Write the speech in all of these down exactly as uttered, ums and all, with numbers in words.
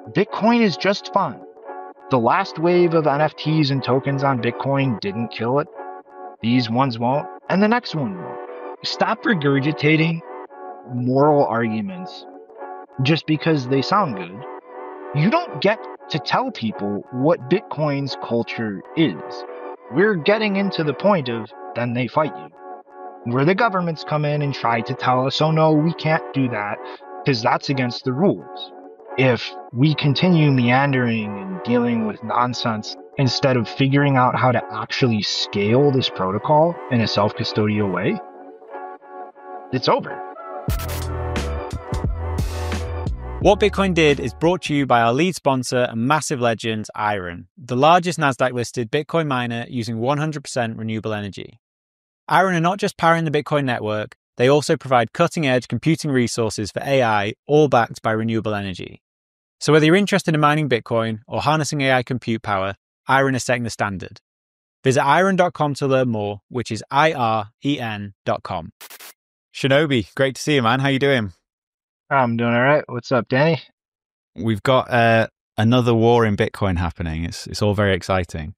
Bitcoin is just fine. The last wave of N F Ts and tokens on Bitcoin didn't kill it. These ones won't, and the next one won't. Stop regurgitating moral arguments just because they sound good. You don't get to tell people what Bitcoin's culture is. We're getting into the point of then they fight you, where the governments come in and try to tell us, oh no, we can't do that because that's against the rules. If we continue meandering and dealing with nonsense instead of figuring out how to actually scale this protocol in a self-custodial way, it's over. What Bitcoin Did is brought to you by our lead sponsor and massive legend, Iron, the largest Nasdaq-listed Bitcoin miner using one hundred percent renewable energy. Iron are not just powering the Bitcoin network, they also provide cutting-edge computing resources for A I, all backed by renewable energy. So whether you're interested in mining Bitcoin or harnessing A I compute power, Iron is setting the standard. Visit iron dot com to learn more, which is I R E N dot com. Shinobi, great to see you, man. How you doing? I'm doing all right. What's up, Danny? We've got uh, another war in Bitcoin happening. It's it's all very exciting.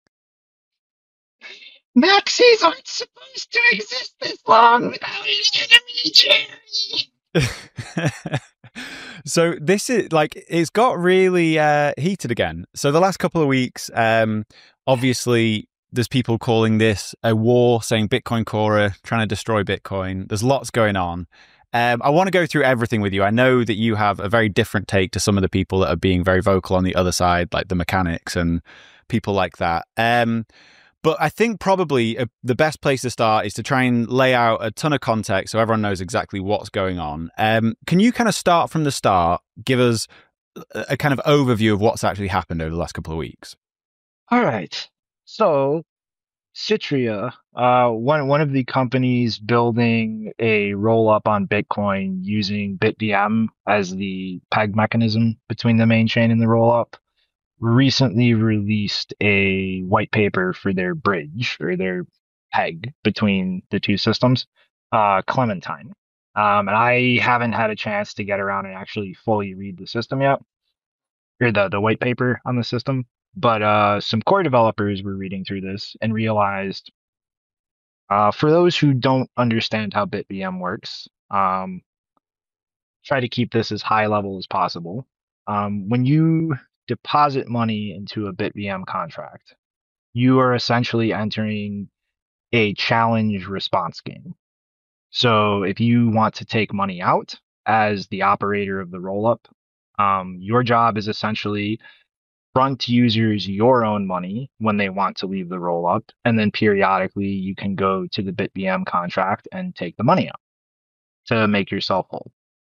Maxis aren't supposed to exist this long without an enemy, Jerry. So this is like, it's got really uh, heated again. So the last couple of weeks, um, obviously there's people calling this a war, saying Bitcoin Core are trying to destroy Bitcoin. There's lots going on. Um, I want to go through everything with you. I know that you have a very different take to some of the people that are being very vocal on the other side, like the mechanics and people like that. Um, but I think probably a, the best place to start is to try and lay out a ton of context so everyone knows exactly what's going on. Um, can you kind of start from the start, give us a, a kind of overview of what's actually happened over the last couple of weeks? All right. So Citria, uh, one one of the companies building a roll up on Bitcoin using BitVM as the peg mechanism between the main chain and the roll up, recently released a white paper for their bridge or their peg between the two systems, uh, Clementine. Um, and I haven't had a chance to get around and actually fully read the system yet, or the, the white paper on the system. But uh, some core developers were reading through this and realized, uh, for those who don't understand how BitVM works, um, try to keep this as high level as possible. Um, when you deposit money into a BitVM contract, you are essentially entering a challenge response game. So if you want to take money out as the operator of the rollup, um, your job is essentially front users your own money when they want to leave the rollup, and then periodically you can go to the BitVM contract and take the money out to make yourself whole.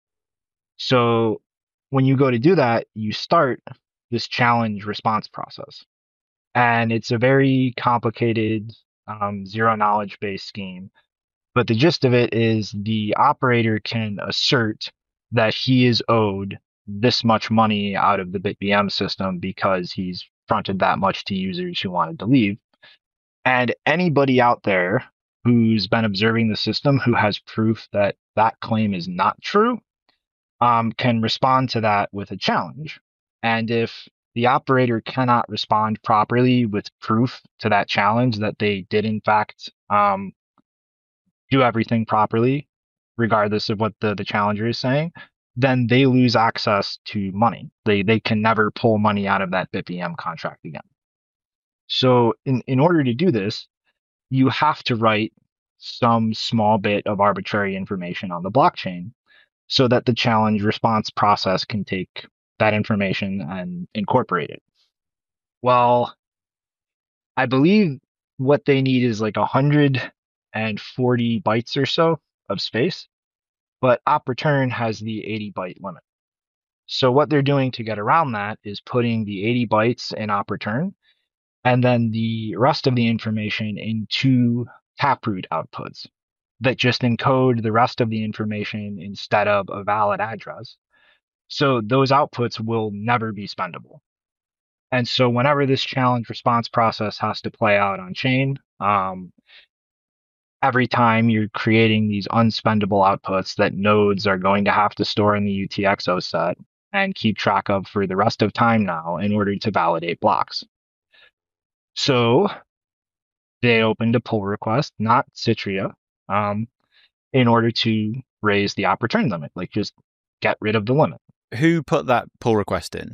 So when you go to do that, you start this challenge response process. And it's a very complicated um, zero knowledge based scheme. But the gist of it is the operator can assert that he is owed this much money out of the BitVM system because he's fronted that much to users who wanted to leave. And anybody out there who's been observing the system who has proof that that claim is not true um, can respond to that with a challenge. And if the operator cannot respond properly with proof to that challenge that they did in fact um, do everything properly, regardless of what the, the challenger is saying, then they lose access to money. They they can never pull money out of that BitVM contract again. So in, in order to do this, you have to write some small bit of arbitrary information on the blockchain so that the challenge response process can take that information and incorporate it. Well, I believe what they need is like one hundred forty bytes or so of space, but OpReturn has the eighty byte limit. So what they're doing to get around that is putting the eighty bytes in OpReturn and then the rest of the information in two Taproot outputs that just encode the rest of the information instead of a valid address. So those outputs will never be spendable. And so whenever this challenge response process has to play out on chain, um, every time you're creating these unspendable outputs that nodes are going to have to store in the U T X O set, and keep track of for the rest of time now in order to validate blocks. So they opened a pull request, not Citria, um, in order to raise the op return limit, like just get rid of the limit. Who put that pull request in?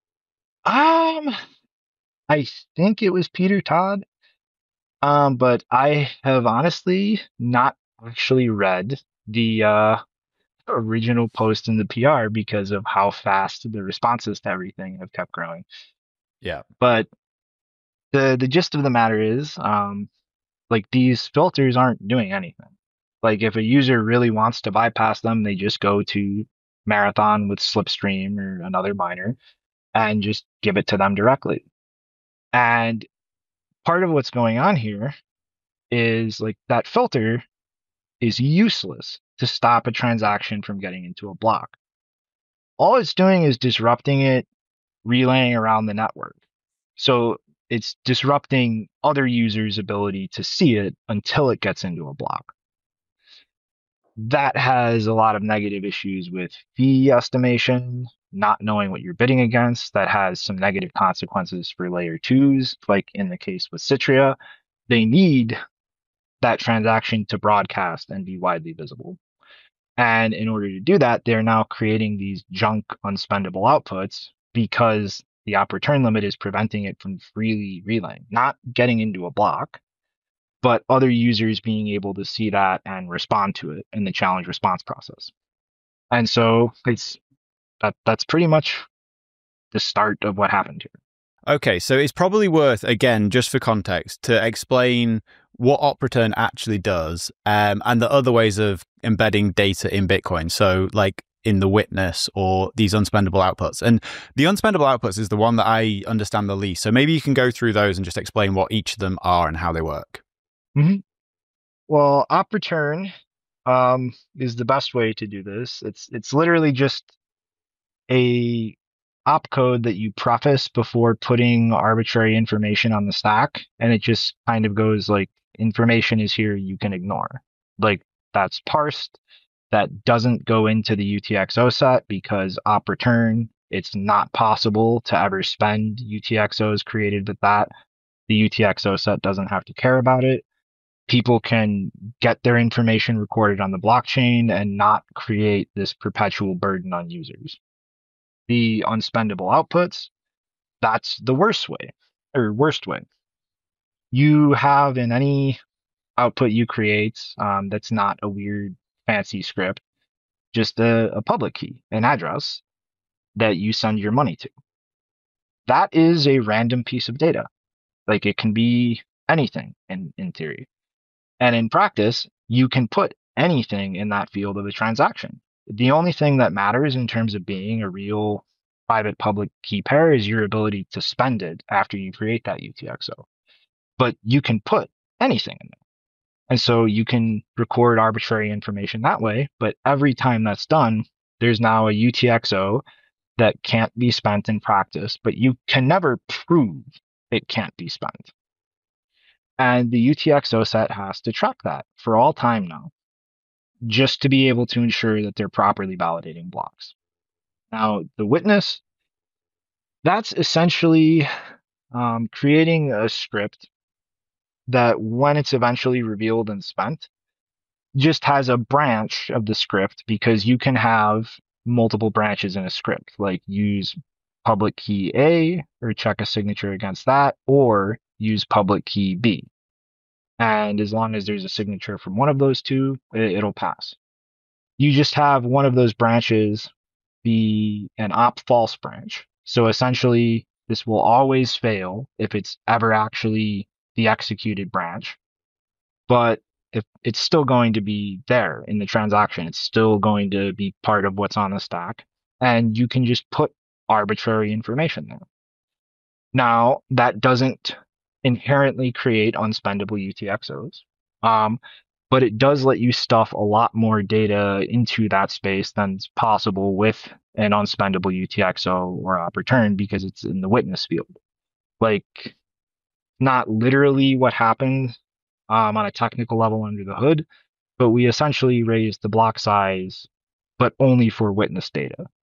Um, I think it was Peter Todd. Um, but I have honestly not actually read the uh, original post in the P R because of how fast the responses to everything have kept growing. Yeah. But the the gist of the matter is, um, like these filters aren't doing anything. Like if a user really wants to bypass them, they just go to Marathon with Slipstream or another miner and just give it to them directly. And part of what's going on here is like that filter is useless to stop a transaction from getting into a block. All it's doing is disrupting it, relaying around the network. So it's disrupting other users' ability to see it until it gets into a block. That has a lot of negative issues with fee estimation, not knowing what you're bidding against. That has some negative consequences for layer twos, like in the case with Citria. They need that transaction to broadcast and be widely visible. And in order to do that, they're now creating these junk unspendable outputs because the op return limit is preventing it from freely relaying, not getting into a block, but other users being able to see that and respond to it in the challenge response process. And so it's that that's pretty much the start of what happened here. Okay, so it's probably worth, again, just for context, to explain what op return actually does, um, and the other ways of embedding data in Bitcoin. So like in the witness or these unspendable outputs. And the unspendable outputs is the one that I understand the least. So maybe you can go through those and just explain what each of them are and how they work. Mm-hmm. Well, op return um, is the best way to do this. It's it's literally just a opcode that you preface before putting arbitrary information on the stack, and it just kind of goes like, information is here you can ignore. Like that's parsed. That doesn't go into the U T X O set because op return, it's not possible to ever spend U T X Os created with that. The U T X O set doesn't have to care about it. People can get their information recorded on the blockchain and not create this perpetual burden on users. The unspendable outputs, that's the worst way, or worst way. You have in any output you create um, that's not a weird fancy script, just a, a public key, an address that you send your money to. That is a random piece of data. Like it can be anything in, in theory. And in practice, you can put anything in that field of a transaction. The only thing that matters in terms of being a real private public key pair is your ability to spend it after you create that U T X O. But you can put anything in there. And so you can record arbitrary information that way. But every time that's done, there's now a U T X O that can't be spent in practice, but you can never prove it can't be spent. And the U T X O set has to track that for all time now, just to be able to ensure that they're properly validating blocks. Now, the witness, that's essentially um, creating a script that when it's eventually revealed and spent, just has a branch of the script, because you can have multiple branches in a script, like use public key A or check a signature against that, or use public key B. And as long as there's a signature from one of those two, it'll pass. You just have one of those branches be an op false branch. So essentially, this will always fail if it's ever actually the executed branch. But if it's still going to be there in the transaction, it's still going to be part of what's on the stack. And you can just put arbitrary information there. Now, that doesn't inherently create unspendable U T X Os. Um, but it does let you stuff a lot more data into that space than's possible with an unspendable U T X O or op return, because it's in the witness field. Like, not literally what happened um, on a technical level under the hood, but we essentially raised the block size, but only for witness data.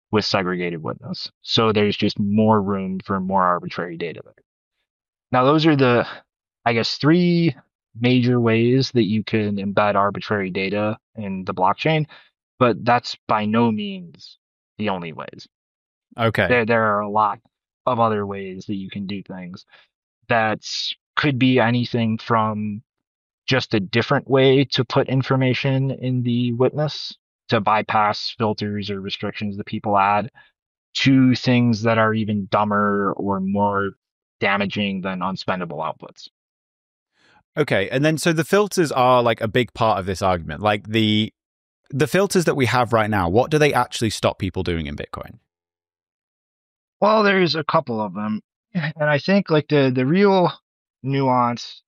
with segregated witness. So there's just more room for more arbitrary data there. Now, those are the, I guess, three major ways that you can embed arbitrary data in the blockchain, but that's by no means the only ways. Okay. There, there are a lot of other ways that you can do things. That could be anything from just a different way to put information in the witness to bypass filters or restrictions that people add, to things that are even dumber or more damaging than unspendable outputs. Okay. And then so the filters are like a big part of this argument. Like the the filters that we have right now, what do they actually stop people doing in Bitcoin? Well, there's a couple of them. And I think like the the real nuance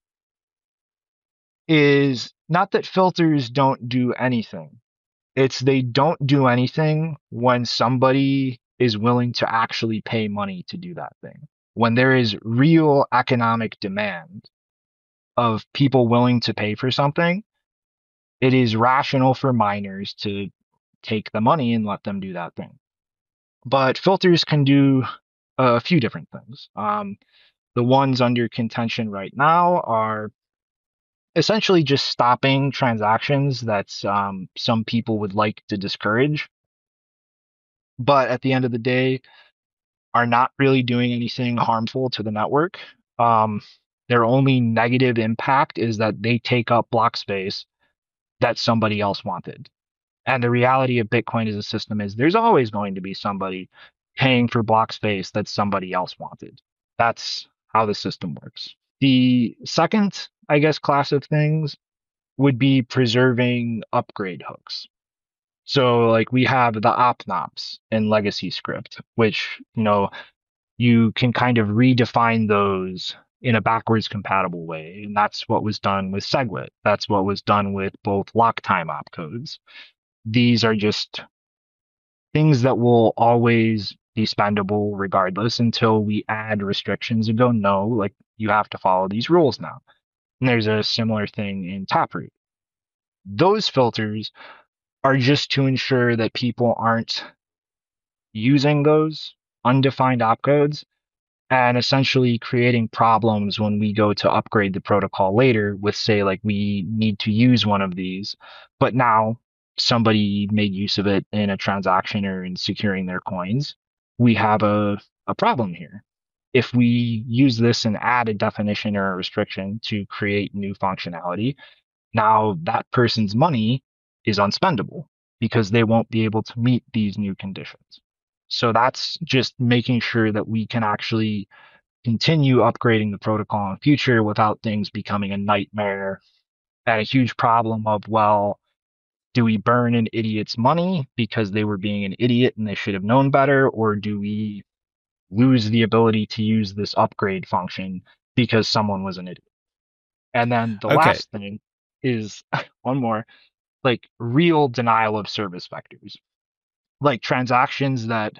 is not that filters don't do anything. It's they don't do anything when somebody is willing to actually pay money to do that thing. When there is real economic demand of people willing to pay for something, it is rational for miners to take the money and let them do that thing. But filters can do a few different things. Um, the ones under contention right now are essentially just stopping transactions that um, some people would like to discourage, but at the end of the day, are not really doing anything harmful to the network. Um, their only negative impact is that they take up block space that somebody else wanted. And the reality of Bitcoin as a system is there's always going to be somebody paying for block space that somebody else wanted. That's how the system works. The second, I guess, class of things would be preserving upgrade hooks. So like we have the opnops in legacy script, which, you know, you can kind of redefine those in a backwards compatible way. And that's what was done with SegWit. That's what was done with both lock time opcodes. These are just things that will always be spendable regardless until we add restrictions and go, no, like you have to follow these rules now. And there's a similar thing in Taproot. Those filters are just to ensure that people aren't using those undefined opcodes and essentially creating problems when we go to upgrade the protocol later with, say, like we need to use one of these, but now somebody made use of it in a transaction or in securing their coins. We have a, a problem here. If we use this and add a definition or a restriction to create new functionality, now that person's money is unspendable because they won't be able to meet these new conditions. So that's just making sure that we can actually continue upgrading the protocol in the future without things becoming a nightmare and a huge problem of, well, do we burn an idiot's money because they were being an idiot and they should have known better? Or do we lose the ability to use this upgrade function because someone was an idiot? And then the Okay. last thing is one more, like real denial of service vectors, like transactions that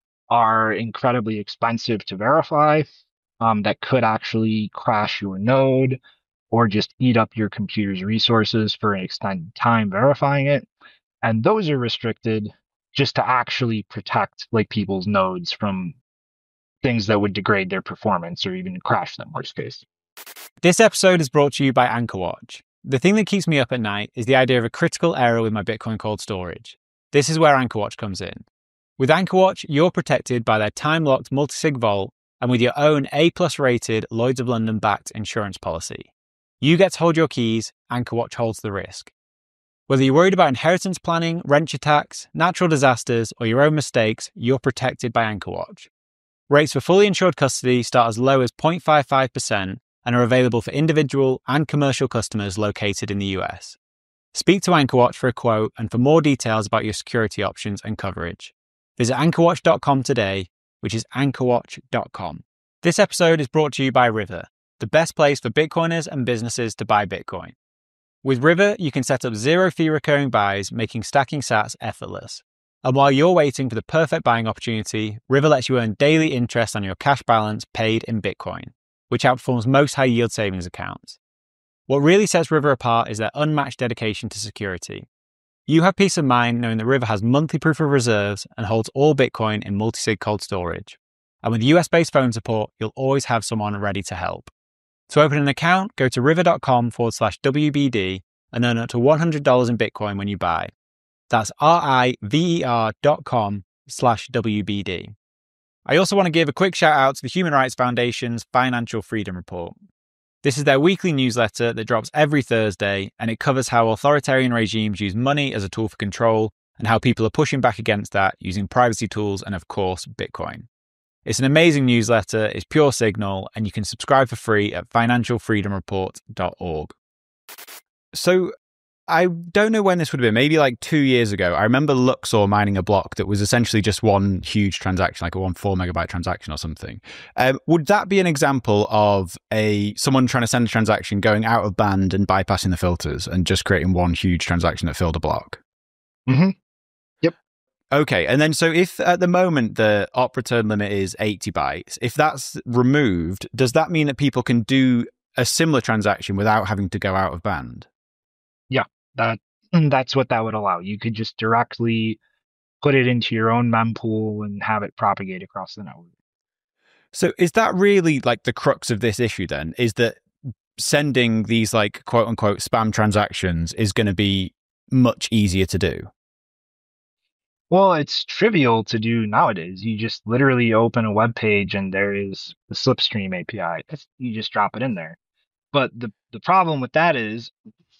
are incredibly expensive to verify, um, that could actually crash your node or just eat up your computer's resources for an extended time verifying it. And those are restricted just to actually protect like people's nodes from things that would degrade their performance or even crash them, worst case. This episode is brought to you by AnchorWatch. The thing that keeps me up at night is the idea of a critical error with my Bitcoin cold storage. This is where AnchorWatch comes in. With AnchorWatch, you're protected by their time-locked multi-sig vault and with your own A-plus rated Lloyds of London backed insurance policy. You get to hold your keys, AnchorWatch holds the risk. Whether you're worried about inheritance planning, wrench attacks, natural disasters, or your own mistakes, you're protected by AnchorWatch. Rates for fully insured custody start as low as zero point five five percent and are available for individual and commercial customers located in the U S. Speak to AnchorWatch for a quote and for more details about your security options and coverage. Visit anchor watch dot com today, which is anchor watch dot com. This episode is brought to you by River, the best place for Bitcoiners and businesses to buy Bitcoin. With River, you can set up zero-fee recurring buys, making stacking sats effortless. And while you're waiting for the perfect buying opportunity, River lets you earn daily interest on your cash balance paid in Bitcoin, which outperforms most high-yield savings accounts. What really sets River apart is their unmatched dedication to security. You have peace of mind knowing that River has monthly proof of reserves and holds all Bitcoin in multi-sig cold storage. And with U S-based phone support, you'll always have someone ready to help. To open an account, go to river.com forward slash WBD and earn up to one hundred dollars in Bitcoin when you buy. That's R-I-V-E-R dot com slash W-B-D. I also want to give a quick shout out to the Human Rights Foundation's Financial Freedom Report. This is their weekly newsletter that drops every Thursday, and it covers how authoritarian regimes use money as a tool for control and how people are pushing back against that using privacy tools and, of course, Bitcoin. It's an amazing newsletter, it's pure signal, and you can subscribe for free at financial freedom report dot org. So, I don't know when this would have been, maybe like two years ago. I remember Luxor mining a block that was essentially just one huge transaction, like a one four megabyte transaction or something. Um, would that be an example of a someone trying to send a transaction going out of band and bypassing the filters and just creating one huge transaction that filled a block? Mm-hmm. Okay, and then so if at the moment the op return limit is eighty bytes, if that's removed, does that mean that people can do a similar transaction without having to go out of band? Yeah, that that's what that would allow. You could just directly put it into your own mempool and have it propagate across the network. So is that really like the crux of this issue then? Is that sending these like quote unquote spam transactions is going to be much easier to do? Well, it's trivial to do nowadays. You just literally open a web page and there is the Slipstream A P I. It's, you just drop it in there. But the, the problem with that is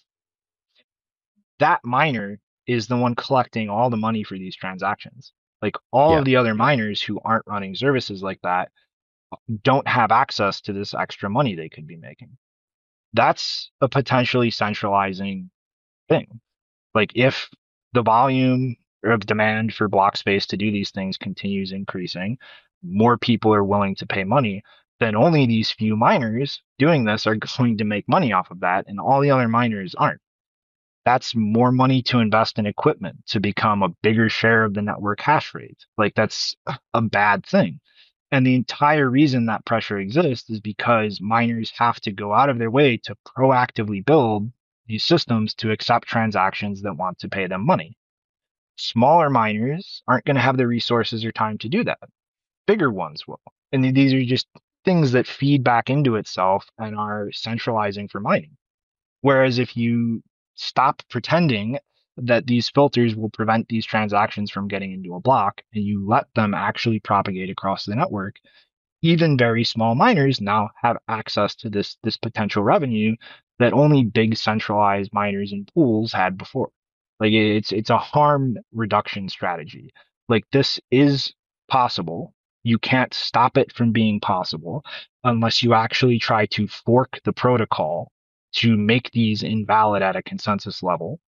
that miner is the one collecting all the money for these transactions. Like all Yeah. of the other miners who aren't running services like that don't have access to this extra money they could be making. That's a potentially centralizing thing. Like if the volume of demand for block space to do these things continues increasing, more people are willing to pay money, then only these few miners doing this are going to make money off of that, and all the other miners aren't. That's more money to invest in equipment to become a bigger share of the network hash rate. Like that's a bad thing. And the entire reason that pressure exists is because miners have to go out of their way to proactively build these systems to accept transactions that want to pay them money. Smaller miners aren't going to have the resources or time to do that. Bigger ones will. And these are just things that feed back into itself and are centralizing for mining. Whereas if you stop pretending that these filters will prevent these transactions from getting into a block and you let them actually propagate across the network, even very small miners now have access to this, this potential revenue that only big centralized miners and pools had before. Like it's it's a harm reduction strategy. Like this is possible. You can't stop it from being possible unless you actually try to fork the protocol to make these invalid at a consensus level.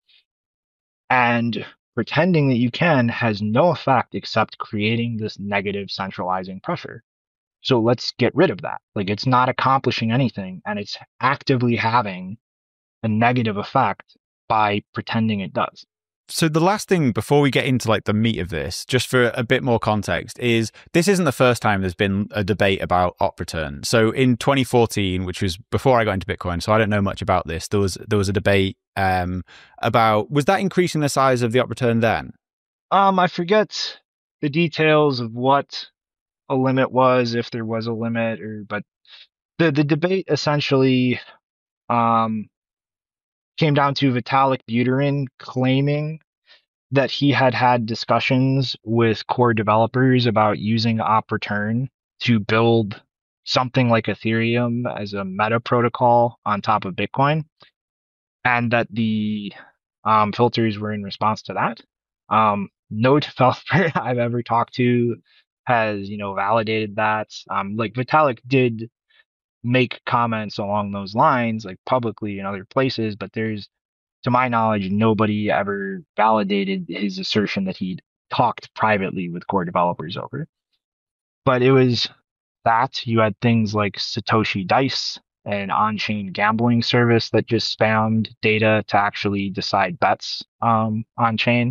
And pretending that you can has no effect except creating this negative centralizing pressure. So let's get rid of that. Like it's not accomplishing anything and it's actively having a negative effect by pretending it does. So the last thing before we get into like the meat of this, just for a bit more context, is this isn't the first time there's been a debate about op return. So in twenty fourteen, which was before I got into Bitcoin, so I don't know much about this, there was there was a debate um, about, was that increasing the size of the op return then? Um, I forget the details of what a limit was, if there was a limit, or but the the debate essentially um came down to Vitalik Buterin claiming that he had had discussions with core developers about using op return to build something like Ethereum as a meta protocol on top of Bitcoin, and that the um, filters were in response to that. Um, no developer I've ever talked to has, you know, validated that. Um, like Vitalik did make comments along those lines, like publicly in other places, but there's, to my knowledge, nobody ever validated his assertion that he'd talked privately with core developers over. But it was that you had things like Satoshi Dice, an on-chain gambling service that just spammed data to actually decide bets um, on-chain.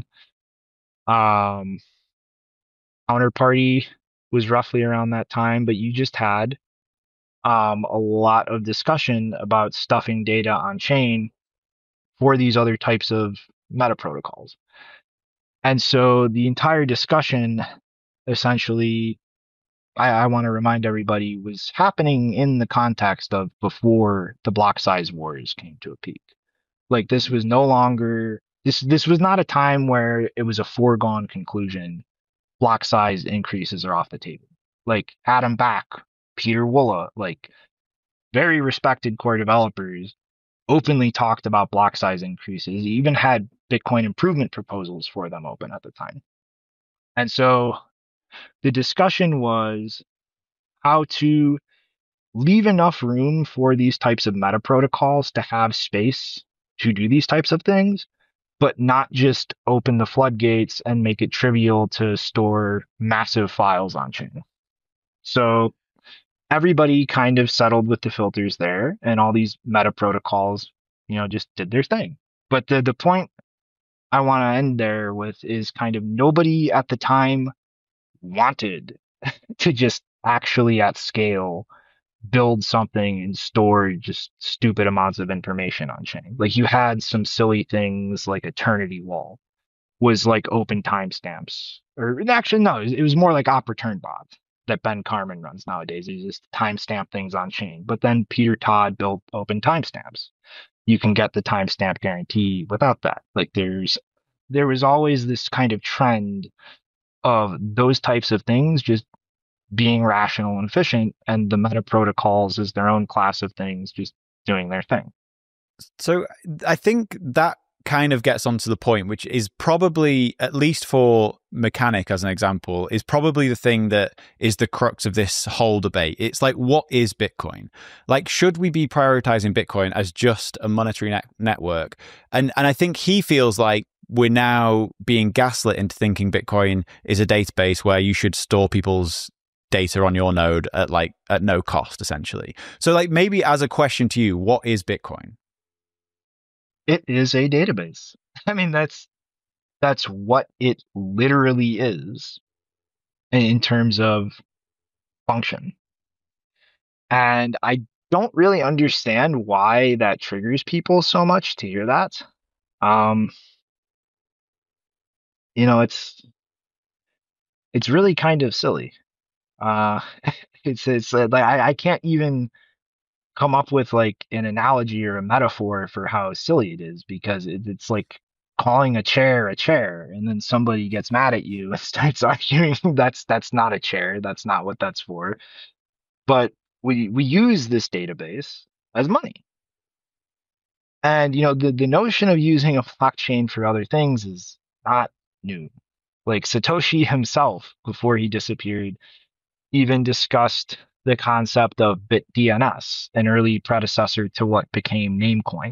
Um, Counterparty was roughly around that time, but you just had um, a lot of discussion about stuffing data on chain for these other types of meta protocols. And so the entire discussion essentially, I, I want to remind everybody, was happening in the context of before the block size wars came to a peak. Like this was no longer this this was not a time where it was a foregone conclusion. Block size increases are off the table. Like Adam Back, Peter Wulla, like very respected core developers openly talked about block size increases. He even had Bitcoin improvement proposals for them open at the time. And so the discussion was how to leave enough room for these types of meta protocols to have space to do these types of things, but not just open the floodgates and make it trivial to store massive files on chain. So everybody kind of settled with the filters there, and all these meta protocols, you know, just did their thing. But the the point I want to end there with is kind of nobody at the time wanted to just actually at scale build something and store just stupid amounts of information on chain. Like you had some silly things like Eternity Wall was like open timestamps, or actually no, it was more like op return bot that Ben Carmen runs nowadays. He just timestamp things on chain. But then Peter Todd built open timestamps. You can get the timestamp guarantee without that. Like there's there was always this kind of trend of those types of things just being rational and efficient, and the meta protocols is their own class of things just doing their thing. So I think that kind of gets onto the point, which is probably, at least for Mechanic as an example, is probably the thing that is the crux of this whole debate. It's like, what is Bitcoin? Like, should we be prioritizing Bitcoin as just a monetary net- network? And and I think he feels like we're now being gaslit into thinking Bitcoin is a database where you should store people's data on your node at like at no cost, essentially. So like maybe as a question to you, what is Bitcoin? It is a database. I mean, that's that's what it literally is in terms of function. And I don't really understand why that triggers people so much to hear that. Um, you know, it's it's really kind of silly. Uh, it's it's uh, like I, I can't even come up with like an analogy or a metaphor for how silly it is, because it, it's like calling a chair a chair, and then somebody gets mad at you and starts arguing that's that's not a chair, that's not what that's for. But we we use this database as money. And you know, the, the notion of using a blockchain for other things is not new. Like Satoshi himself, before he disappeared, even discussed the concept of BitDNS, an early predecessor to what became Namecoin.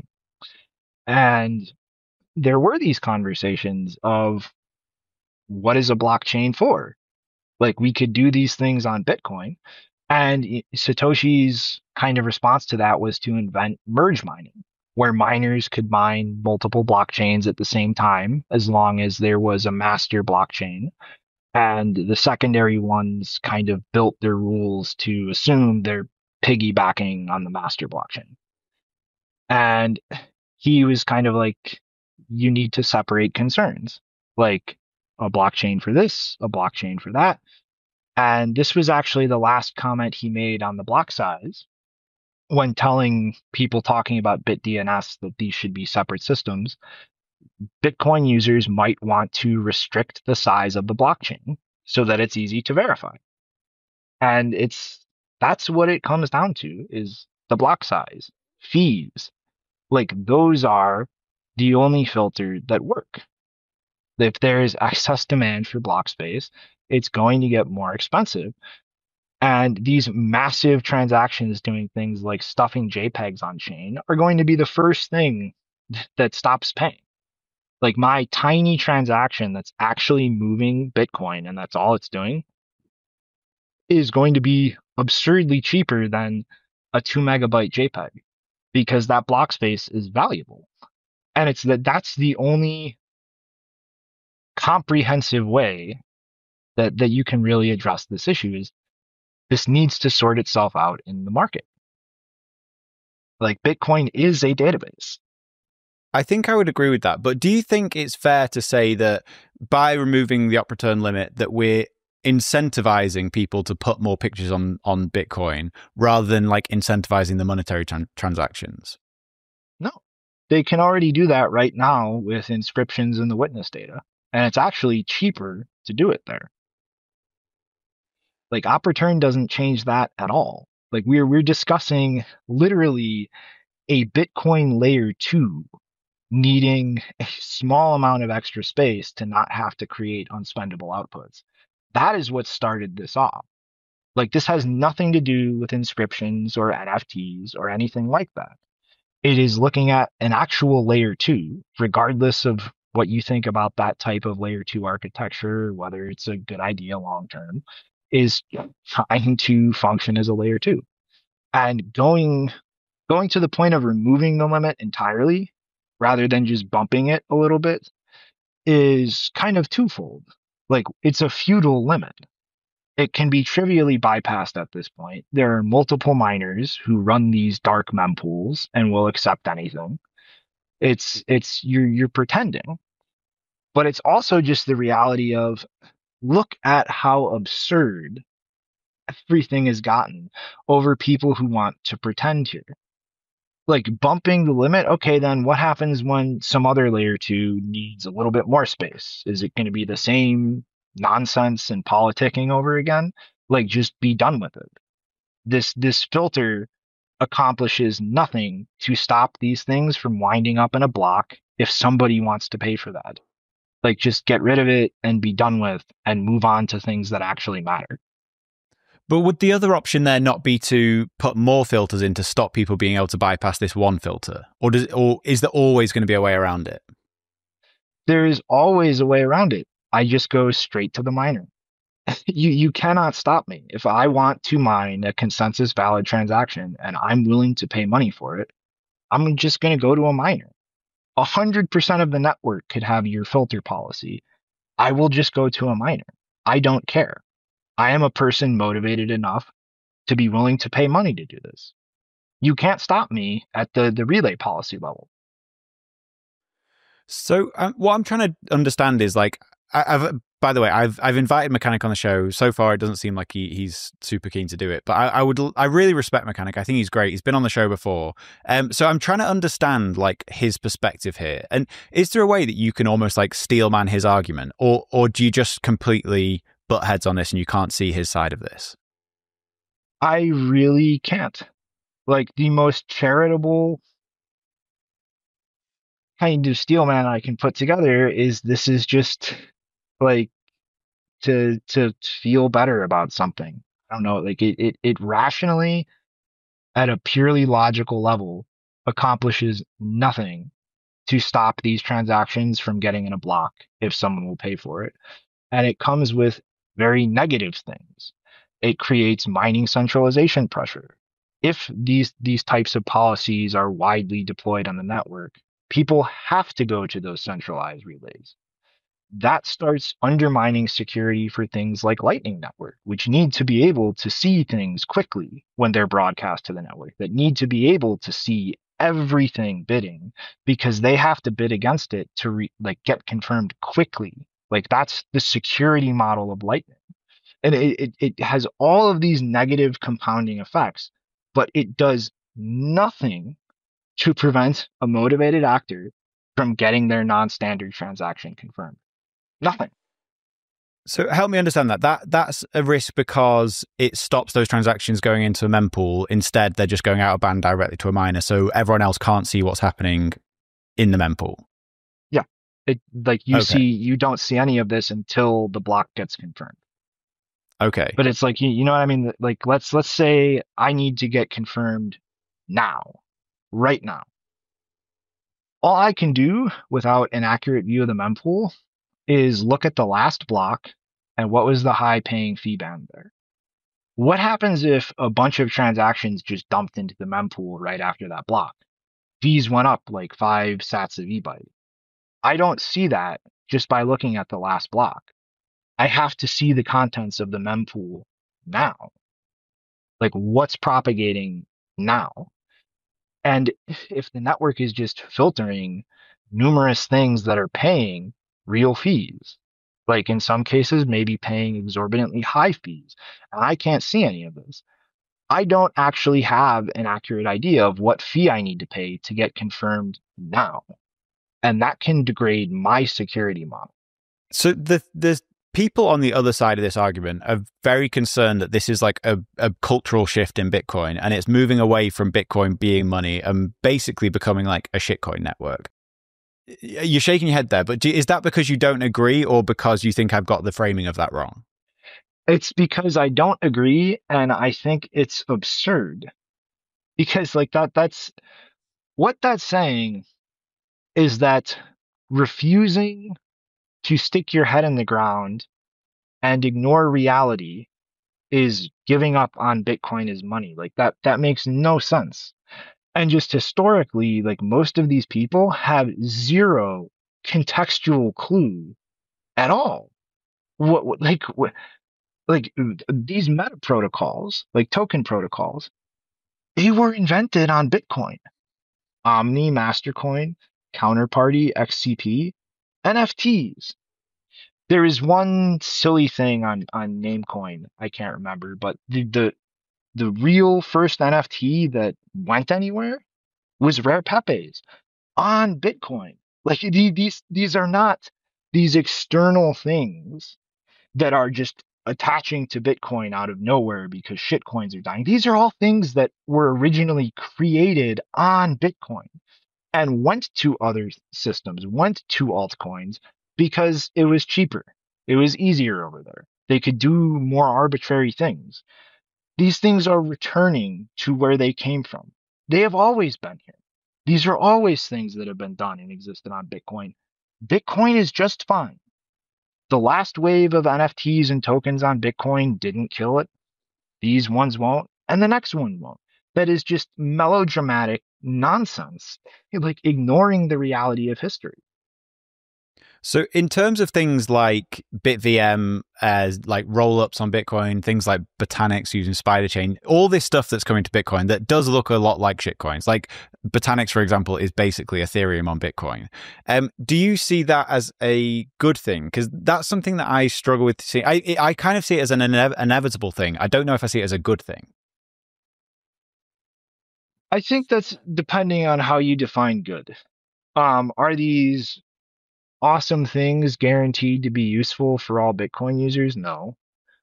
And there were these conversations of what is a blockchain for? Like we could do these things on Bitcoin. And Satoshi's kind of response to that was to invent merge mining, where miners could mine multiple blockchains at the same time, as long as there was a master blockchain. And the secondary ones kind of built their rules to assume they're piggybacking on the master blockchain. And he was kind of like, you need to separate concerns, like a blockchain for this, a blockchain for that. And this was actually the last comment he made on the block size when telling people talking about BitDNS that these should be separate systems. Bitcoin users might want to restrict the size of the blockchain so that it's easy to verify. And it's that's what it comes down to, is the block size, fees. Like those are the only filter that work. If there is excess demand for block space, it's going to get more expensive. And these massive transactions doing things like stuffing JPEGs on chain are going to be the first thing that stops paying. Like my tiny transaction that's actually moving Bitcoin, and that's all it's doing, is going to be absurdly cheaper than a two megabyte JPEG, because that block space is valuable. And it's that that's the only comprehensive way that, that you can really address this issue. Is this needs to sort itself out in the market. Like Bitcoin is a database. I think I would agree with that. But do you think it's fair to say that by removing the op return limit that we're incentivizing people to put more pictures on, on Bitcoin rather than like incentivizing the monetary tran- transactions? No, they can already do that right now with inscriptions in the witness data. And it's actually cheaper to do it there. Like op return doesn't change that at all. Like we're we're discussing literally a Bitcoin layer two needing a small amount of extra space to not have to create unspendable outputs. That is what started this off. Like this has nothing to do with inscriptions or N F Ts or anything like that. It is looking at an actual layer two, regardless of what you think about that type of layer two architecture, whether it's a good idea long term, is trying to function as a layer two. And going going to the point of removing the limit entirely rather than just bumping it a little bit is kind of twofold. Like it's a feudal limit. It can be trivially bypassed at this point. There are multiple miners who run these dark mempools and will accept anything. It's it's you're you're pretending. But it's also just the reality of look at how absurd everything has gotten over people who want to pretend here. Like bumping the limit, okay, then what happens when some other layer two needs a little bit more space? Is it going to be the same nonsense and politicking over again? Like just be done with it. This this filter accomplishes nothing to stop these things from winding up in a block if somebody wants to pay for that. Like just get rid of it and be done with and move on to things that actually matter. But would the other option there not be to put more filters in to stop people being able to bypass this one filter? Or does or is there always going to be a way around it? There is always a way around it. I just go straight to the miner. you you cannot stop me. If I want to mine a consensus valid transaction and I'm willing to pay money for it, I'm just going to go to a miner. A hundred percent of the network could have your filter policy. I will just go to a miner. I don't care. I am a person motivated enough to be willing to pay money to do this. You can't stop me at the, the relay policy level. So um, what I'm trying to understand is like, I, I've, by the way, I've I've invited Mechanic on the show. So far, it doesn't seem like he, he's super keen to do it, but I, I would I really respect Mechanic. I think he's great. He's been on the show before. Um, so I'm trying to understand like his perspective here. And is there a way that you can almost like steel man his argument, or or do you just completely butt heads on this and you can't see his side of this? I really can't. Like the most charitable kind of steel man I can put together is this is just like to to feel better about something. I don't know, like it it, it rationally at a purely logical level accomplishes nothing to stop these transactions from getting in a block if someone will pay for it. And it comes with very negative things. It creates mining centralization pressure. If these these types of policies are widely deployed on the network, people have to go to those centralized relays. That starts undermining security for things like Lightning Network, which need to be able to see things quickly when they're broadcast to the network, that need to be able to see everything bidding because they have to bid against it to re- like get confirmed quickly. Like that's the security model of Lightning. And it, it, it has all of these negative compounding effects, but it does nothing to prevent a motivated actor from getting their non-standard transaction confirmed. Nothing. So help me understand that. That that's a risk because it stops those transactions going into a mempool. Instead, they're just going out of band directly to a miner, so everyone else can't see what's happening in the mempool. Yeah, it like you Okay. see, you don't see any of this until the block gets confirmed. Okay, But it's like you, you know what I mean. Like let's let's say I need to get confirmed now, right now. All I can do without an accurate view of the mempool is look at the last block and what was the high paying fee band there. What happens if a bunch of transactions just dumped into the mempool right after that block? Fees went up like five sats of eByte. I don't see that just by looking at the last block. I have to see the contents of the mempool now. Like what's propagating now? And if the network is just filtering numerous things that are paying real fees. Like in some cases, maybe paying exorbitantly high fees. And I can't see any of this. I don't actually have an accurate idea of what fee I need to pay to get confirmed now. And that can degrade my security model. So the the people on the other side of this argument are very concerned that this is like a, a cultural shift in Bitcoin, and it's moving away from Bitcoin being money and basically becoming like a shitcoin network. You're shaking your head there, but do, is that because you don't agree or because you think I've got the framing of that wrong? It's because I don't agree, and I think it's absurd. Because like that that's what that's saying is that refusing to stick your head in the ground and ignore reality is giving up on Bitcoin as money. Like that that makes no sense. And just historically, like most of these people have zero contextual clue at all. What, what like what, like these meta protocols, like token protocols, they were invented on Bitcoin. Omni, Mastercoin, Counterparty, X C P, N F Ts. There is one silly thing on on Namecoin, I can't remember, but the the, the real first N F T that went anywhere was Rare Pepes on Bitcoin. Like these these are not these external things that are just attaching to Bitcoin out of nowhere because shitcoins are dying. These are all things that were originally created on Bitcoin and went to other systems, went to altcoins because it was cheaper. It was easier over there. They could do more arbitrary things. These things are returning to where they came from. They have always been here. These are always things that have been done and existed on Bitcoin. Bitcoin is just fine. The last wave of N F Ts and tokens on Bitcoin didn't kill it. These ones won't, and the next one won't. That is just melodramatic nonsense, like ignoring the reality of history. So in terms of things like BitVM, as like roll-ups on Bitcoin, things like Botanix using SpiderChain, all this stuff that's coming to Bitcoin that does look a lot like shitcoins, like Botanix, for example, is basically Ethereum on Bitcoin. Um, do you see that as a good thing? Because that's something that I struggle with seeing. I, I kind of see it as an ine- inevitable thing. I don't know if I see it as a good thing. I think that's depending on how you define good. Um, are these awesome things guaranteed to be useful for all Bitcoin users? No.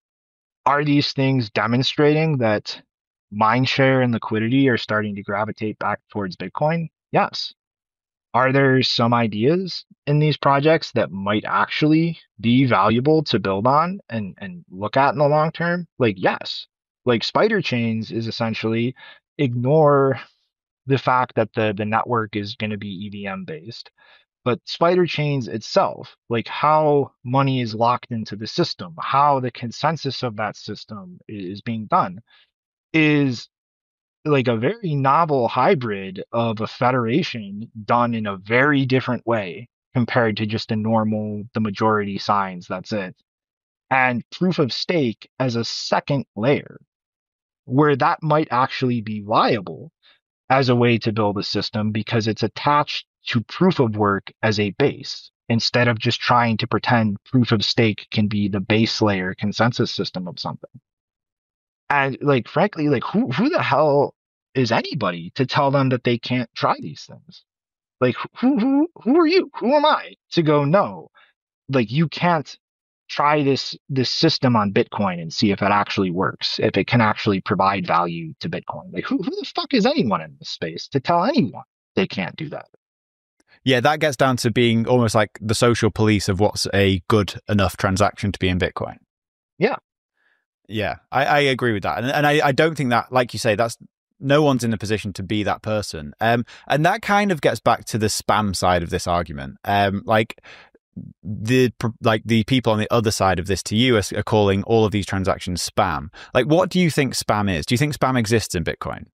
Are these things demonstrating that mindshare and liquidity are starting to gravitate back towards Bitcoin? Yes. Are there some ideas in these projects that might actually be valuable to build on and, and look at in the long term? Like, yes. Like Spider Chains is essentially ignore the fact that the, the network is going to be E V M based. But Spider Chains itself, like how money is locked into the system, how the consensus of that system is being done, is like a very novel hybrid of a federation done in a very different way compared to just a normal, the majority signs, that's it. And proof of stake as a second layer, where that might actually be viable as a way to build a system because it's attached to proof of work as a base instead of just trying to pretend proof of stake can be the base layer consensus system of something. And like, frankly, like who, who the hell is anybody to tell them that they can't try these things? Like who, who, who are you? Who am I to go, no, like you can't try this, this system on Bitcoin and see if it actually works, if it can actually provide value to Bitcoin. Like who, who the fuck is anyone in this space to tell anyone they can't do that? Yeah, that gets down to being almost like the social police of what's a good enough transaction to be in Bitcoin. Yeah. Yeah, I, I agree with that. And, and I, I don't think that, like you say, that's no one's in a position to be that person. Um, and that kind of gets back to the spam side of this argument. Um, like the like the people on the other side of this to you are, are calling all of these transactions spam. Like, what do you think spam is? Do you think spam exists in Bitcoin?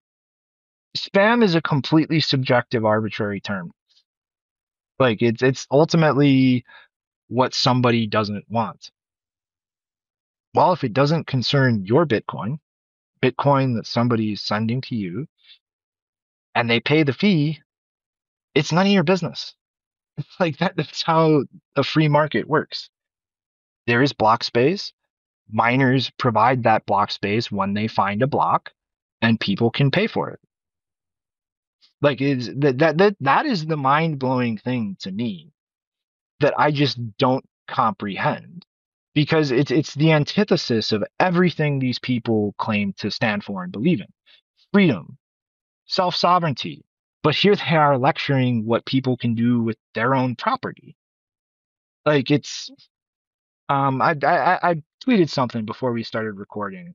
Spam is a completely subjective, arbitrary term. Like it's it's ultimately what somebody doesn't want. Well, if it doesn't concern your Bitcoin, Bitcoin that somebody is sending to you, and they pay the fee, it's none of your business. Like that, that's how a free market works. There is block space. Miners provide that block space when they find a block, and people can pay for it. Like is that that that that is the mind blowing thing to me that I just don't comprehend because it's it's the antithesis of everything these people claim to stand for and believe in. Freedom, self-sovereignty. But here they are lecturing what people can do with their own property. Like it's um I I I tweeted something before we started recording.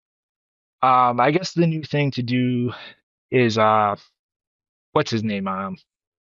Um I guess the new thing to do is uh what's his name? Um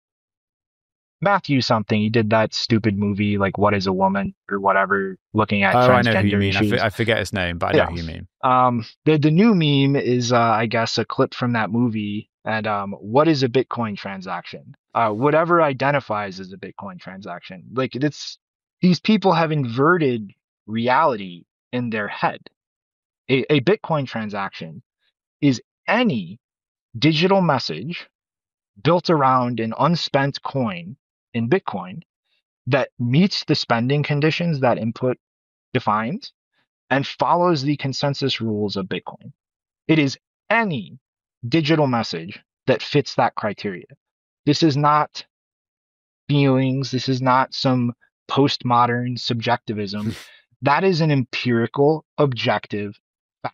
Matthew something. He did that stupid movie like What is a Woman or whatever, looking at Oh, I know who you transgender mean. I, issues. f- I forget his name, but I Yeah. know who you mean. Um, the the new meme is, uh, I guess, a clip from that movie. And um, what is a Bitcoin transaction? Uh, whatever identifies as a Bitcoin transaction. Like it's these people have inverted reality in their head. A, a Bitcoin transaction is any digital message built around an unspent coin in Bitcoin that meets the spending conditions that input defines and follows the consensus rules of Bitcoin. It is any digital message that fits that criteria. This is not feelings. This is not some postmodern subjectivism. That is an empirical, objective fact.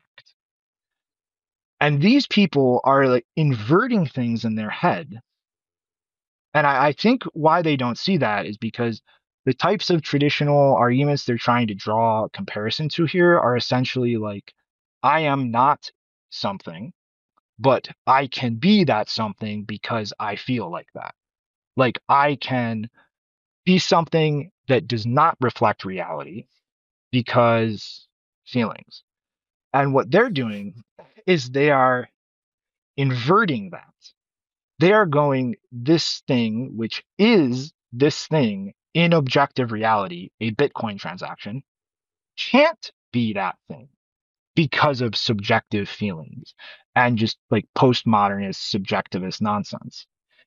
And these people are like inverting things in their head. And I, I think why they don't see that is because the types of traditional arguments they're trying to draw a comparison to here are essentially like, I am not something, but I can be that something because I feel like that. Like I can be something that does not reflect reality because feelings. And what they're doing is they are inverting that. They are going, this thing, which is this thing in objective reality, a Bitcoin transaction, can't be that thing because of subjective feelings and just like postmodernist subjectivist nonsense.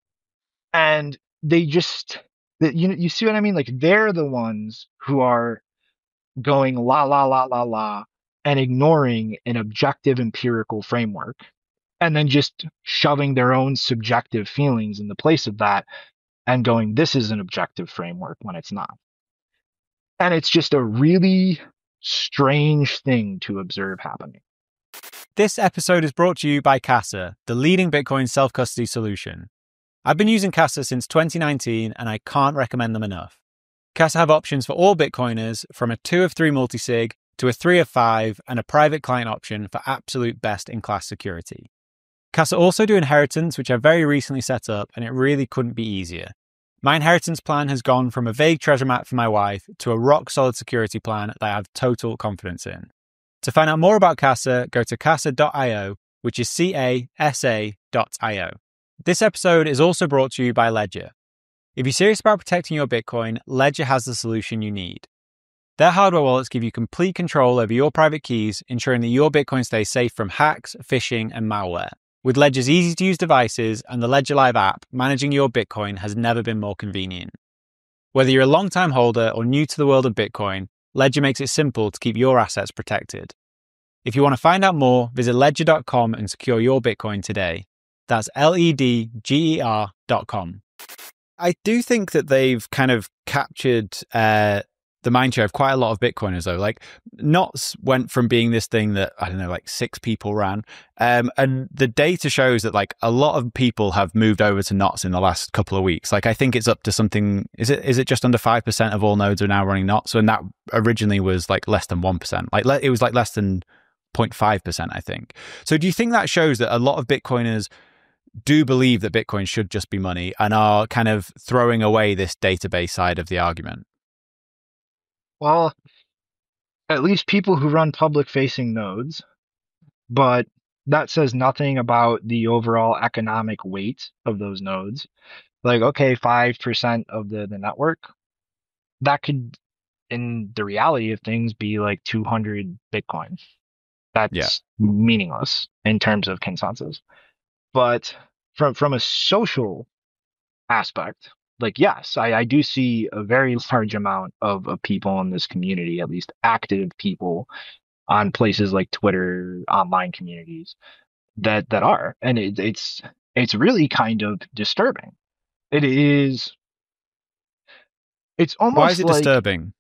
And they just, you know, you see what I mean? Like they're the ones who are going la la la la la and ignoring an objective empirical framework and then just shoving their own subjective feelings in the place of that and going, this is an objective framework when it's not. And it's just a really strange thing to observe happening. This episode is brought to you by Casa, the leading Bitcoin self-custody solution. I've been using Casa since twenty nineteen and I can't recommend them enough. Casa have options for all Bitcoiners, from a two of three multisig to a three of five and a private client option for absolute best-in-class security. Casa also do inheritance, which I very recently set up, and it really couldn't be easier. My inheritance plan has gone from a vague treasure map for my wife to a rock-solid security plan that I have total confidence in. To find out more about Casa, go to casa dot io, which is C A S A dot I O. This episode is also brought to you by Ledger. If you're serious about protecting your Bitcoin, Ledger has the solution you need. Their hardware wallets give you complete control over your private keys, ensuring that your Bitcoin stays safe from hacks, phishing, and malware. With Ledger's easy-to-use devices and the Ledger Live app, managing your Bitcoin has never been more convenient. Whether you're a long-time holder or new to the world of Bitcoin, Ledger makes it simple to keep your assets protected. If you want to find out more, visit ledger dot com and secure your Bitcoin today. That's L E D G E R dot com. I do think that they've kind of captured uh, the mind share of quite a lot of Bitcoiners, though. Like, N O T S went from being this thing that, I don't know, like six people ran. Um, and the data shows that, like, a lot of people have moved over to N O T S in the last couple of weeks. Like, I think it's up to something, is it is it just under five percent of all nodes are now running N O T S? And that originally was, like, less than one percent. Like, le- it was, like, less than zero point five percent, I think. So do you think that shows that a lot of Bitcoiners do believe that Bitcoin should just be money and are kind of throwing away this database side of the argument? Well, at least people who run public facing nodes, but that says nothing about the overall economic weight of those nodes. Like, okay, five percent of the, the network, that could, in the reality of things, be like two hundred Bitcoin. That's Yeah. meaningless in terms of consensus. But from from a social aspect, like, yes, I, I do see a very large amount of, of people in this community, at least active people on places like Twitter, online communities that that are, and it, it's it's really kind of disturbing. It is. It's Why is almost it like disturbing?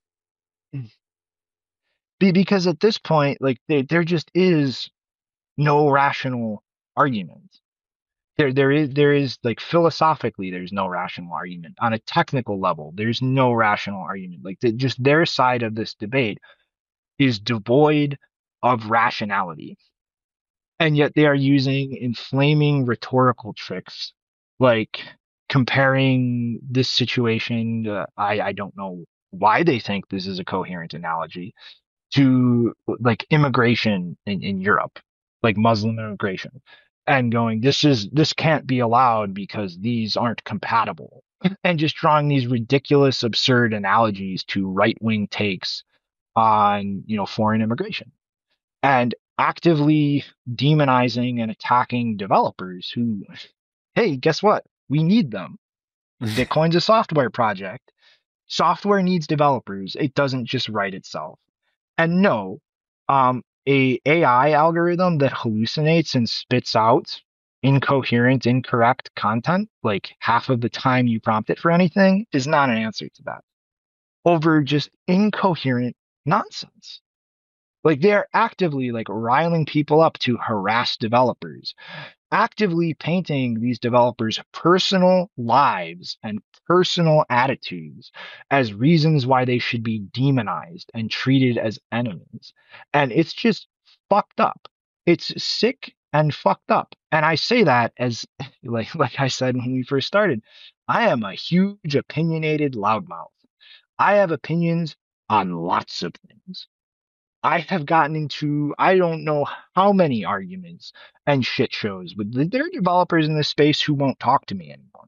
be- because at this point, like there there just is no rational argument. There there is there is like philosophically, there's no rational argument. On a technical level, there's no rational argument. Like the, just their side of this debate is devoid of rationality. And yet they are using inflaming rhetorical tricks like comparing this situation to, I, I don't know why they think this is a coherent analogy, to like immigration in, in Europe, like Muslim immigration, and going, this is this can't be allowed because these aren't compatible, and just drawing these ridiculous, absurd analogies to right-wing takes on, you know, foreign immigration, and actively demonizing and attacking developers who, hey, guess what? We need them. Bitcoin's a software project. Software needs developers. It doesn't just write itself. And no, um, a AI algorithm that hallucinates and spits out incoherent, incorrect content, like half of the time you prompt it for anything, is not an answer to that. Over just incoherent nonsense. Like they're actively like riling people up to harass developers, actively painting these developers' personal lives and personal attitudes as reasons why they should be demonized and treated as enemies. And it's just fucked up. It's sick and fucked up. And I say that as like like I said when we first started, I am a huge opinionated loudmouth. I have opinions on lots of things. I have gotten into I don't know how many arguments and shit shows with there are developers in this space who won't talk to me anymore.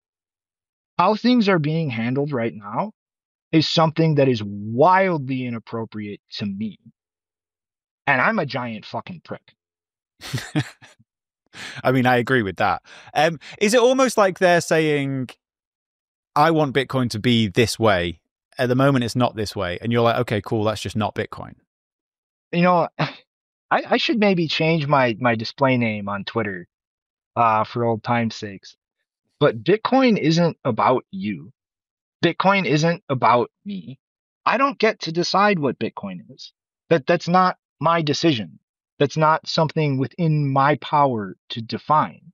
How things are being handled right now is something that is wildly inappropriate to me. And I'm a giant fucking prick. I mean, I agree with that. Um, is it almost like they're saying, I want Bitcoin to be this way. At the moment, it's not this way. And you're like, okay, cool, that's just not Bitcoin. You know, I, I should maybe change my, my display name on Twitter uh, for old time's sakes. But Bitcoin isn't about you. Bitcoin isn't about me. I don't get to decide what Bitcoin is. That that's not my decision. That's not something within my power to define.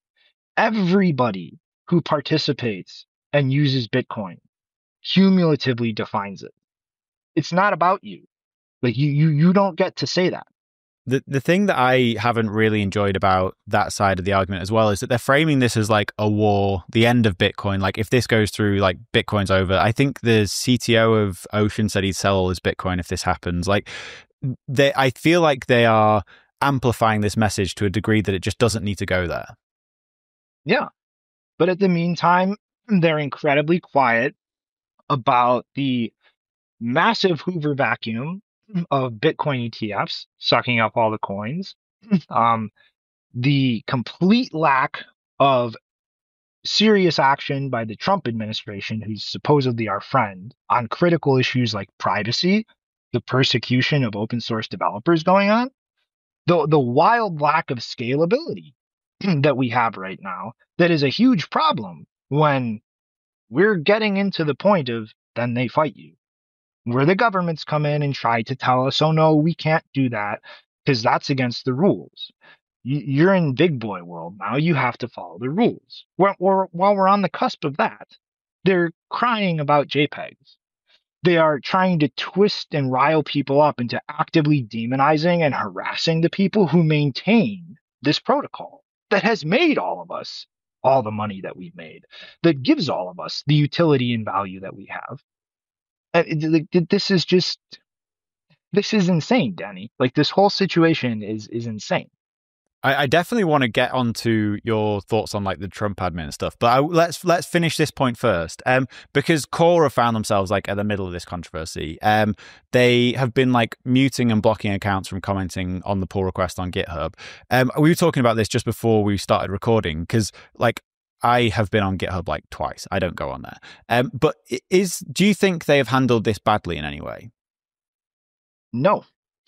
Everybody who participates and uses Bitcoin cumulatively defines it. It's not about you. Like you you you don't get to say that. The the thing that I haven't really enjoyed about that side of the argument as well is that they're framing this as like a war, the end of Bitcoin. Like if this goes through, like Bitcoin's over. I think the C T O of Ocean said he'd sell all his Bitcoin if this happens. Like they, I feel like they are amplifying this message to a degree that it just doesn't need to go there. Yeah. But at the meantime, they're incredibly quiet about the massive Hoover vacuum of Bitcoin E T Fs sucking up all the coins, um, the complete lack of serious action by the Trump administration, who's supposedly our friend, on critical issues like privacy, the persecution of open source developers going on, the, the wild lack of scalability that we have right now, that is a huge problem when we're getting into the point of then they fight you, where the governments come in and try to tell us, oh, no, we can't do that because that's against the rules. You're in big boy world now. You have to follow the rules. We're, we're, while we're on the cusp of that, they're crying about JPEGs. They are trying to twist and rile people up into actively demonizing and harassing the people who maintain this protocol that has made all of us all the money that we've made, that gives all of us the utility and value that we have. And this is just, this is insane, Danny. Like this whole situation is is insane. I, I definitely want to get onto your thoughts on like the Trump admin and stuff, but I, let's let's finish this point first. Um, because Quora found themselves like at the middle of this controversy. Um, they have been like muting and blocking accounts from commenting on the pull request on GitHub. Um, we were talking about this just before we started recording because like I have been on GitHub like twice. I don't go on there. Um, but is do you think they have handled this badly in any way? No.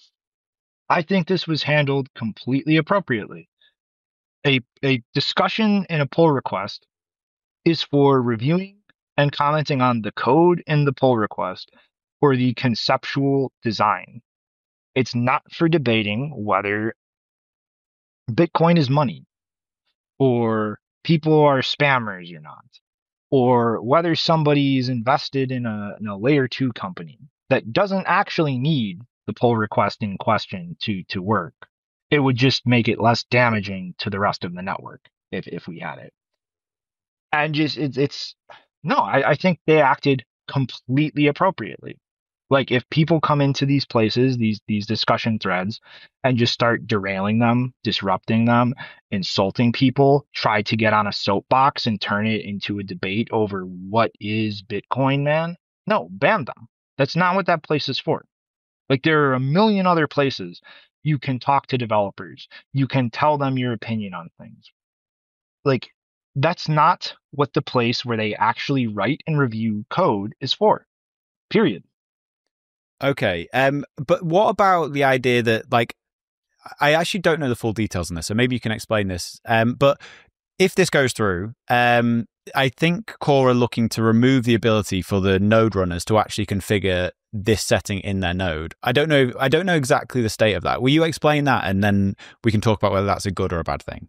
I think this was handled completely appropriately. A, a discussion in a pull request is for reviewing and commenting on the code in the pull request or the conceptual design. It's not for debating whether Bitcoin is money or people are spammers or not, or whether somebody is invested in a, in a layer two company that doesn't actually need the pull request in question to, to work. It would just make it less damaging to the rest of the network if, if we had it. And just, it's, it's no, I, I think they acted completely appropriately. Like if people come into these places, these these discussion threads, and just start derailing them, disrupting them, insulting people, try to get on a soapbox and turn it into a debate over what is Bitcoin, man. No, ban them. That's not what that place is for. Like there are a million other places you can talk to developers. You can tell them your opinion on things. Like that's not what the place where they actually write and review code is for. Period. Okay. Um, but what about the idea that, like, I actually don't know the full details on this, so maybe you can explain this. Um, but if this goes through, um, I think Core are looking to remove the ability for the node runners to actually configure this setting in their node. I don't know. I don't know exactly the state of that. Will you explain that, and then we can talk about whether that's a good or a bad thing?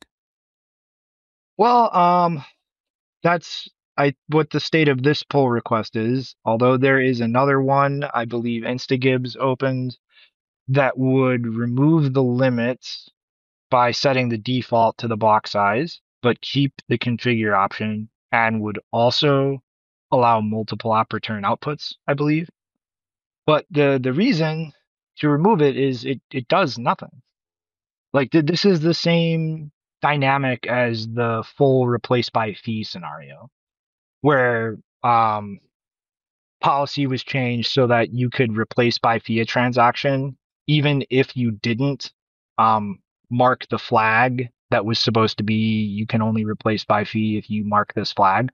Well, um, that's I what the state of this pull request is. Although there is another one, I believe InstaGibs opened that would remove the limits by setting the default to the block size, but keep the configure option and would also allow multiple app return outputs, I believe. But the the reason to remove it is it it does nothing. Like th- this is the same dynamic as the full replace by fee scenario, where um, policy was changed so that you could replace by fee a transaction even if you didn't um, mark the flag that was supposed to be you can only replace by fee if you mark this flag.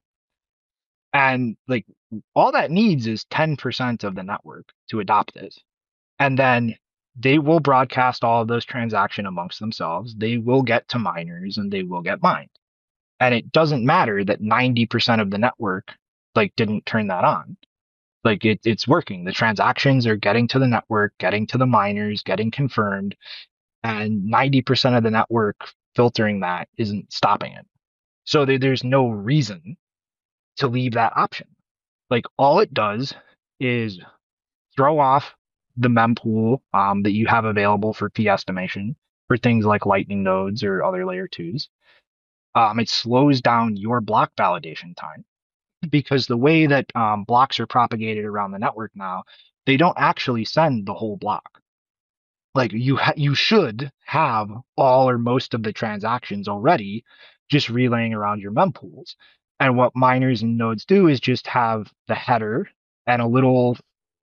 And like all that needs is ten percent of the network to adopt it. And then they will broadcast all of those transactions amongst themselves. They will get to miners and they will get mined. And it doesn't matter that ninety percent of the network like didn't turn that on. Like it, it's working. The transactions are getting to the network, getting to the miners, getting confirmed, and ninety percent of the network filtering that isn't stopping it. So there, there's no reason to leave that option. Like all it does is throw off the mempool um, that you have available for fee estimation for things like Lightning nodes or other layer twos. Um, it slows down your block validation time because the way that um, blocks are propagated around the network now, they don't actually send the whole block. Like you, ha- you should have all or most of the transactions already just relaying around your mempools. And what miners and nodes do is just have the header and a little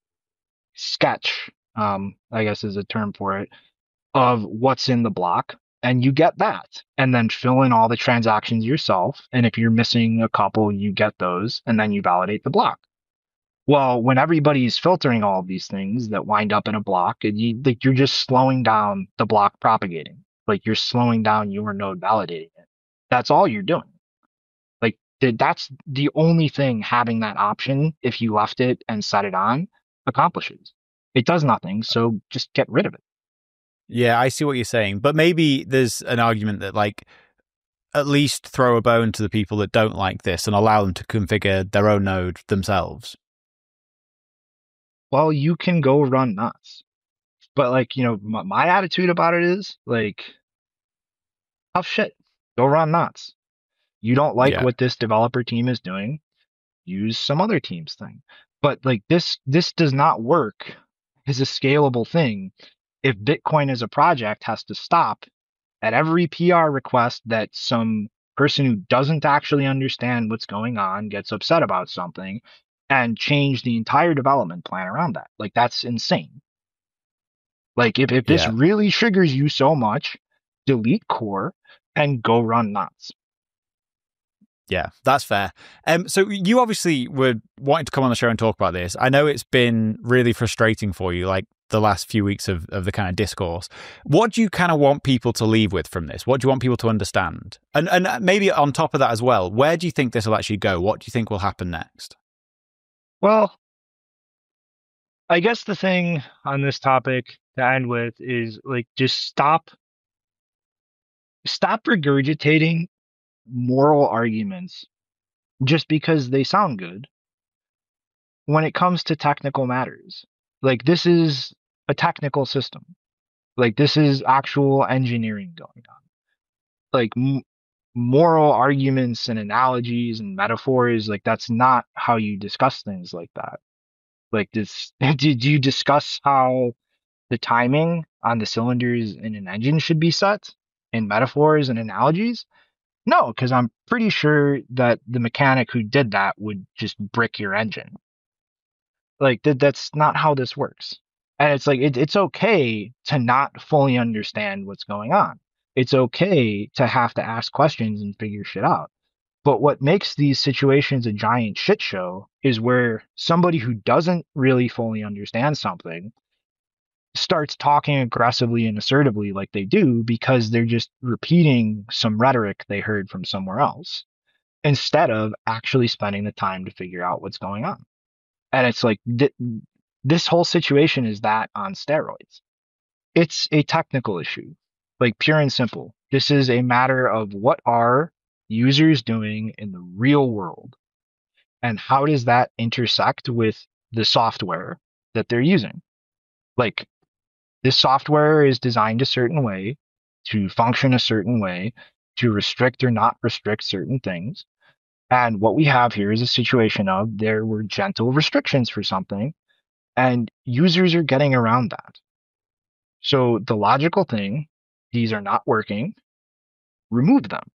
sketch, um, I guess is a term for it, of what's in the block. And you get that. And then fill in all the transactions yourself. And if you're missing a couple, you get those. And then you validate the block. Well, when everybody's filtering all of these things that wind up in a block, and you, like, you're just slowing down the block propagating. Like you're slowing down your node validating it. That's all you're doing. Like that's the only thing having that option, if you left it and set it on, accomplishes. It does nothing, so just get rid of it. Yeah, I see what you're saying. But maybe there's an argument that, like, at least throw a bone to the people that don't like this and allow them to configure their own node themselves. Well, you can go run nuts. But, like, you know, my, my attitude about it is, like, tough shit. Go run nuts. You don't like Yeah. what this developer team is doing, use some other team's thing. But, like, this this does not work as a scalable thing if Bitcoin as a project has to stop at every P R request that some person who doesn't actually understand what's going on gets upset about something and change the entire development plan around that. Like, that's insane. Like, if, if this Yeah. really triggers you so much, delete core and go run nuts. Yeah, that's fair. Um, so you obviously were wanting to come on the show and talk about this. I know it's been really frustrating for you, like the last few weeks of, of the kind of discourse. What do you kind of want people to leave with from this? What do you want people to understand? And and maybe on top of that as well, where do you think this will actually go? What do you think will happen next? Well, I guess the thing on this topic to end with is like just stop stop regurgitating moral arguments just because they sound good when it comes to technical matters. Like this is a technical system. Like this is actual engineering going on. Like m- moral arguments and analogies and metaphors, like that's not how you discuss things like that. Like this, did you discuss how the timing on the cylinders in an engine should be set in metaphors and analogies? No, because I'm pretty sure that the mechanic who did that would just brick your engine. Like that that's not how this works. And it's like it, it's okay to not fully understand what's going on. It's okay to have to ask questions and figure shit out. But what makes these situations a giant shit show is where somebody who doesn't really fully understand something starts talking aggressively and assertively like they do because they're just repeating some rhetoric they heard from somewhere else instead of actually spending the time to figure out what's going on. And it's like th- this whole situation is that on steroids. It's a technical issue, like pure and simple. This is a matter of what are users doing in the real world and how does that intersect with the software that they're using. Like this software is designed a certain way to function a certain way to restrict or not restrict certain things. And what we have here is a situation of there were gentle restrictions for something and users are getting around that. So the logical thing, these are not working, remove them.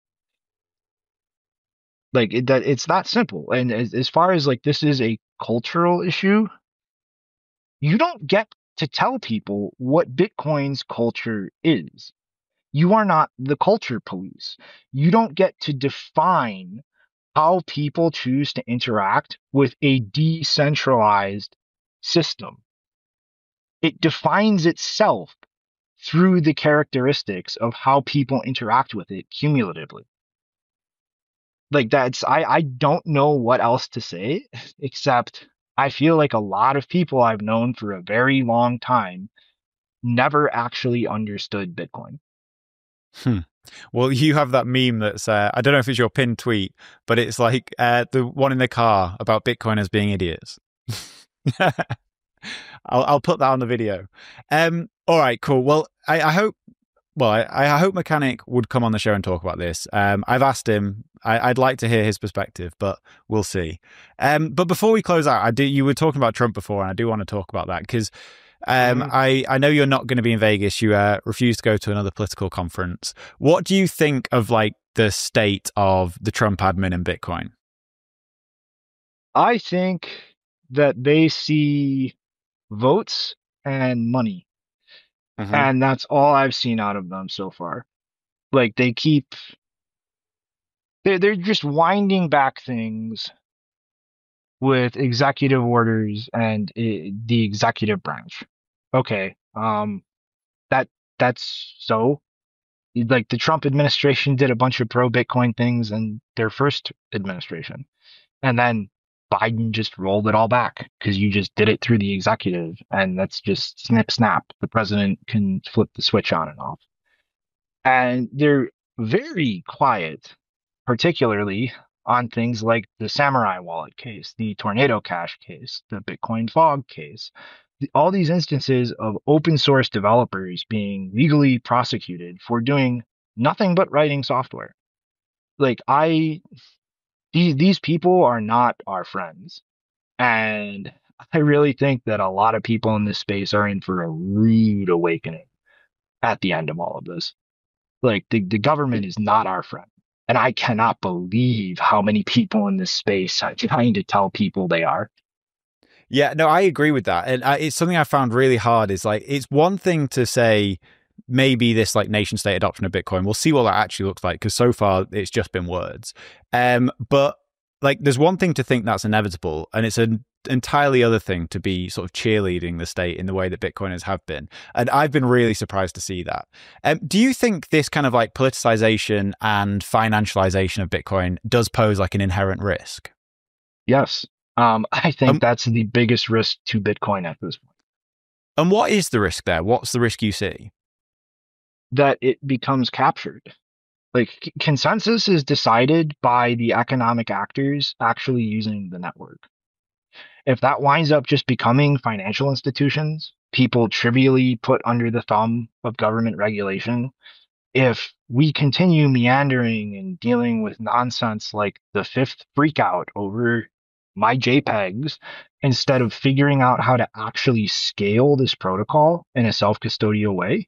Like it, that it's that simple. And as, as far as like this is a cultural issue, you don't get to tell people what Bitcoin's culture is. You are not the culture police. You don't get to define how people choose to interact with a decentralized system. It defines itself through the characteristics of how people interact with it cumulatively. Like that's, I, I don't know what else to say, except I feel like a lot of people I've known for a very long time never actually understood Bitcoin. Hmm. Well, you have that meme that's, uh, I don't know if it's your pinned tweet, but it's like uh, the one in the car about Bitcoiners being idiots. I'll, I'll put that on the video. Um, all right, cool. Well, I, I hope, well, I, I hope Mechanic would come on the show and talk about this. Um, I've asked him. I, I'd like to hear his perspective, but we'll see. Um, but before we close out, I do. You were talking about Trump before, and I do want to talk about that because um, mm-hmm. I, I know you're not going to be in Vegas. You uh, refused to go to another political conference. What do you think of like the state of the Trump admin and Bitcoin? I think that they see votes and money. Mm-hmm. And that's all I've seen out of them so far. Like they keep, they're, they're just winding back things with executive orders and uh, the executive branch. Okay. Um, that, that's so like the Trump administration did a bunch of pro Bitcoin things in their first administration. And then Biden just rolled it all back because you just did it through the executive, and that's just snip snap. The president can flip the switch on and off. And they're very quiet, particularly on things like the Samurai Wallet case, the Tornado Cash case, the Bitcoin Fog case, the, all these instances of open source developers being legally prosecuted for doing nothing but writing software. Like I... These these people are not our friends. And I really think that a lot of people in this space are in for a rude awakening at the end of all of this. Like the, the government is not our friend. And I cannot believe how many people in this space are trying to tell people they are. Yeah, no, I agree with that. And uh, it's something I found really hard is like, it's one thing to say maybe this like nation state adoption of Bitcoin. We'll see what that actually looks like, because so far it's just been words. Um, but like, there's one thing to think that's inevitable, and it's an entirely other thing to be sort of cheerleading the state in the way that Bitcoiners have been. And I've been really surprised to see that. Um, do you think this kind of like politicization and financialization of Bitcoin does pose like an inherent risk? Yes. Um, I think Um, that's the biggest risk to Bitcoin at this point. And what is the risk there? What's the risk you see? That it becomes captured. Like c- consensus is decided by the economic actors actually using the network. If that winds up just becoming financial institutions, people trivially put under the thumb of government regulation, if we continue meandering and dealing with nonsense like the fifth freakout over my JPEGs, instead of figuring out how to actually scale this protocol in a self-custodial way,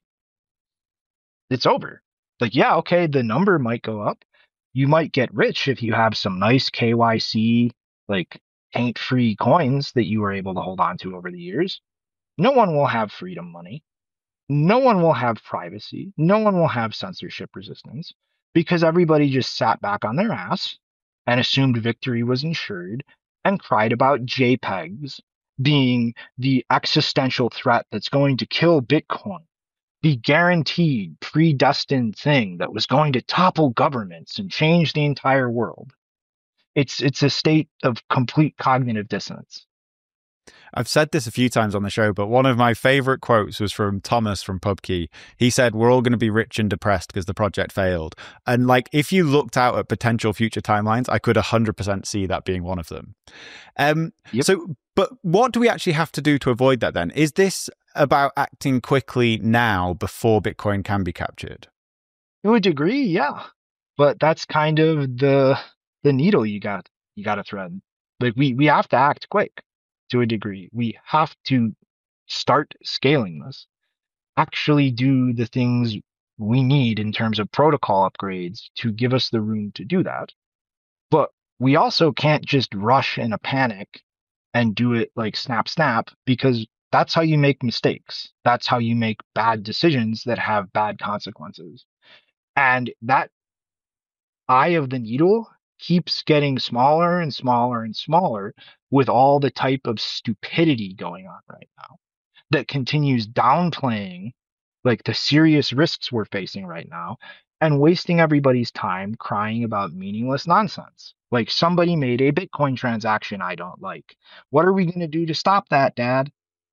it's over. Like, yeah, okay, the number might go up. You might get rich if you have some nice K Y C, like taint-free coins that you were able to hold on to over the years. No one will have freedom money. No one will have privacy. No one will have censorship resistance, because everybody just sat back on their ass and assumed victory was ensured and cried about JPEGs being the existential threat that's going to kill Bitcoin, the guaranteed, predestined thing that was going to topple governments and change the entire world. It's it's a state of complete cognitive dissonance. I've said this a few times on the show, but one of my favorite quotes was from Thomas from PubKey. He said, "We're all going to be rich and depressed because the project failed." And like, if you looked out at potential future timelines, I could one hundred percent see that being one of them. Um, Yep. So, but what do we actually have to do to avoid that then? Is this about acting quickly now before Bitcoin can be captured? To a degree, yeah. But that's kind of the the needle you got you got to thread. Like we we have to act quick to a degree. We have to start scaling this. Actually do the things we need in terms of protocol upgrades to give us the room to do that. But we also can't just rush in a panic and do it like snap snap, because that's how you make mistakes. That's how you make bad decisions that have bad consequences. And that eye of the needle keeps getting smaller and smaller and smaller with all the type of stupidity going on right now that continues downplaying like the serious risks we're facing right now and wasting everybody's time crying about meaningless nonsense. Like, somebody made a Bitcoin transaction I don't like. What are we going to do to stop that, Dad?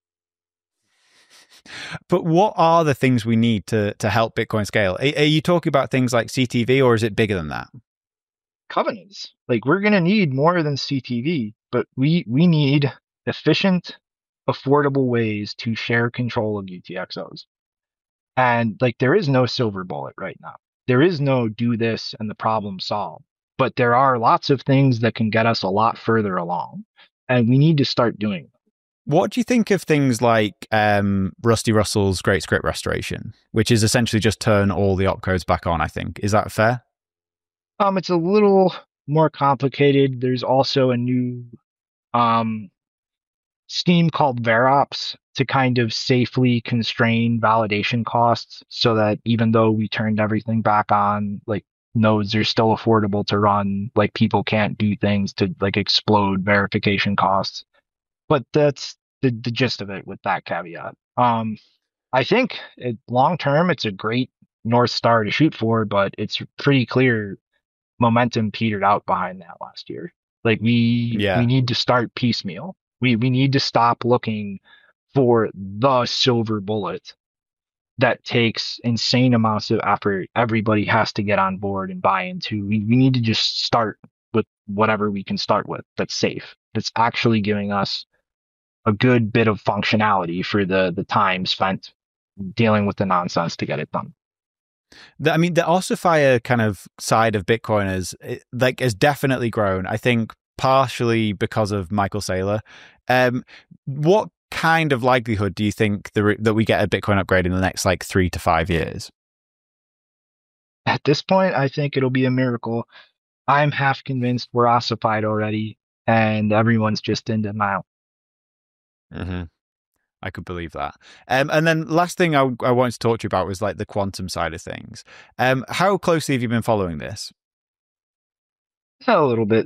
But what are the things we need to to help Bitcoin scale? Are, are you talking about things like C T V, or is it bigger than that? Covenants. Like, we're going to need more than C T V, but we we need efficient, affordable ways to share control of U T X Os. And like, there is no silver bullet right now. There is no do this and the problem solved. But there are lots of things that can get us a lot further along, and we need to start doing them. What do you think of things like um, Rusty Russell's Great Script Restoration, which is essentially just turn all the opcodes back on, I think? Is that fair? Um, it's a little more complicated. There's also a new um, scheme called Verops to kind of safely constrain validation costs, so that even though we turned everything back on, like, nodes are still affordable to run. Like, people can't do things to like explode verification costs. But that's the, the gist of it with that caveat. Um, I think it, long term, it's a great North Star to shoot for, but it's pretty clear momentum petered out behind that last year. Like, we Yeah. we need to start piecemeal. We we need to stop looking for the silver bullet that takes insane amounts of effort. Everybody has to get on board and buy into. We we need to just start with whatever we can start with that's safe, that's actually giving us a good bit of functionality for the the time spent dealing with the nonsense to get it done. The, I mean, the ossifier kind of side of Bitcoin is it, like has definitely grown. I think partially because of Michael Saylor. Um, what kind of likelihood do you think the, that we get a Bitcoin upgrade in the next like three to five years? At this point, I think it'll be a miracle. I'm half convinced we're ossified already, and everyone's just in denial. Mm-hmm. I could believe that. Um, and then last thing I, I wanted to talk to you about was like the quantum side of things. Um, how closely have you been following this? A little bit.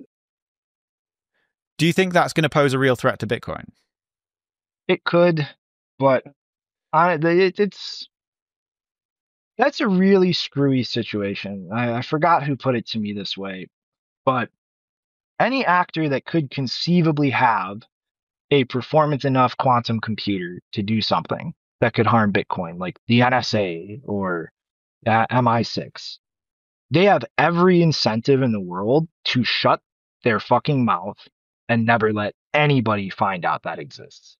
Do you think that's going to pose a real threat to Bitcoin? It could, but I, it, it's that's a really screwy situation. I, I forgot who put it to me this way, but any actor that could conceivably have a performance enough quantum computer to do something that could harm Bitcoin, like the N S A or uh, M I six, they have every incentive in the world to shut their fucking mouth and never let anybody find out that exists.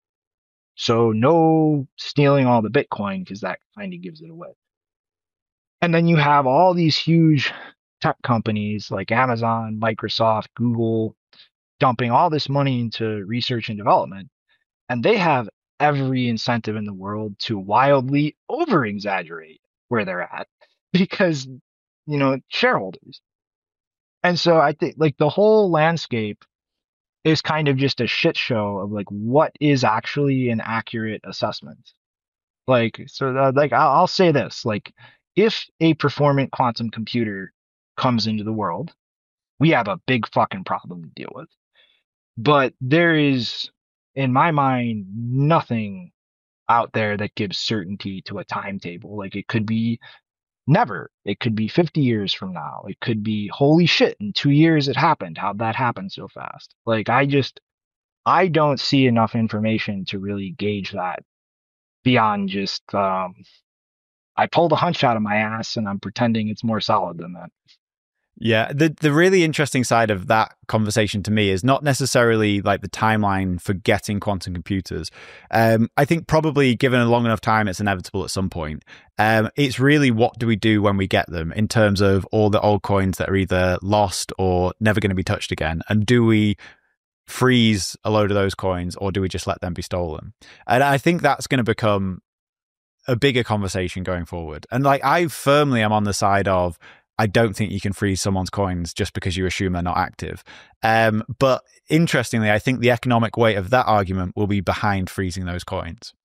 So no stealing all the Bitcoin because that kind of gives it away. And then you have all these huge tech companies like Amazon, Microsoft, Google dumping all this money into research and development. And they have every incentive in the world to wildly over exaggerate where they're at because, you know, shareholders. And so I think like the whole landscape is kind of just a shit show of like what is actually an accurate assessment. Like, so uh, like I'll, I'll say this, like if a performant quantum computer comes into the world, we have a big fucking problem to deal with. But there is, in my mind, nothing out there that gives certainty to a timetable. Like it could be never. It could be fifty years from now. It could be holy shit, in two years it happened. How'd that happen so fast? Like I just I don't see enough information to really gauge that beyond just um I pulled a hunch out of my ass and I'm pretending it's more solid than that. Yeah, the the really interesting side of that conversation to me is not necessarily like the timeline for getting quantum computers. Um, I think probably given a long enough time, it's inevitable at some point. Um, it's really what do we do when we get them in terms of all the old coins that are either lost or never going to be touched again, and do we freeze a load of those coins or do we just let them be stolen? And I think that's going to become a bigger conversation going forward. And like I firmly am on the side of I don't think you can freeze someone's coins just because you assume they're not active. Um, but interestingly, I think the economic weight of that argument will be behind freezing those coins.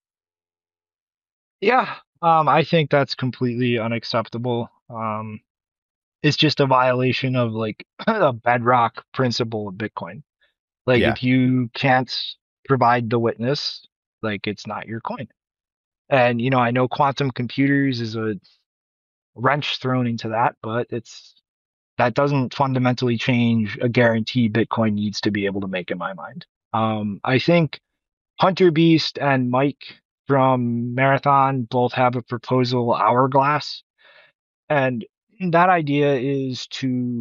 Yeah, um, I think that's completely unacceptable. Um, it's just a violation of like a bedrock principle of Bitcoin. Like Yeah. if you can't provide the witness, like it's not your coin. And you know, I know quantum computers is a wrench thrown into that, but it's that doesn't fundamentally change a guarantee Bitcoin needs to be able to make in my mind. Um, I think Hunter Beast and Mike from Marathon both have a proposal, Hourglass, and that idea is to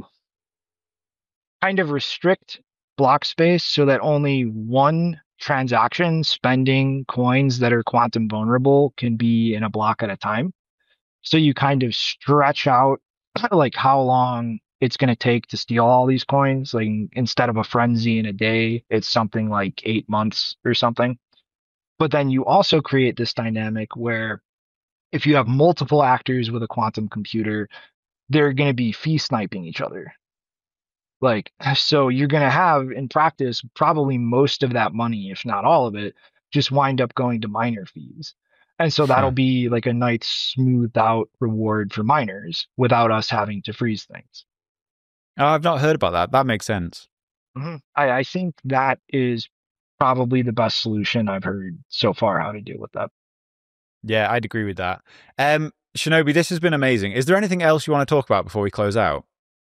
kind of restrict block space so that only one transaction spending coins that are quantum vulnerable can be in a block at a time. So you kind of stretch out like how long it's going to take to steal all these coins. Like instead of a frenzy in a day, it's something like eight months or something. But then you also create this dynamic where if you have multiple actors with a quantum computer, they're going to be fee sniping each other. Like, so you're going to have in practice, probably most of that money, if not all of it, just wind up going to miner fees. And so that'll be like a nice smoothed out reward for miners without us having to freeze things. Oh, I've not heard about that. That makes sense. Mm-hmm. I, I think that is probably the best solution I've heard so far how to deal with that. Yeah, I'd agree with that. Um, Shinobi, this has been amazing. Is there anything else you want to talk about before we close out?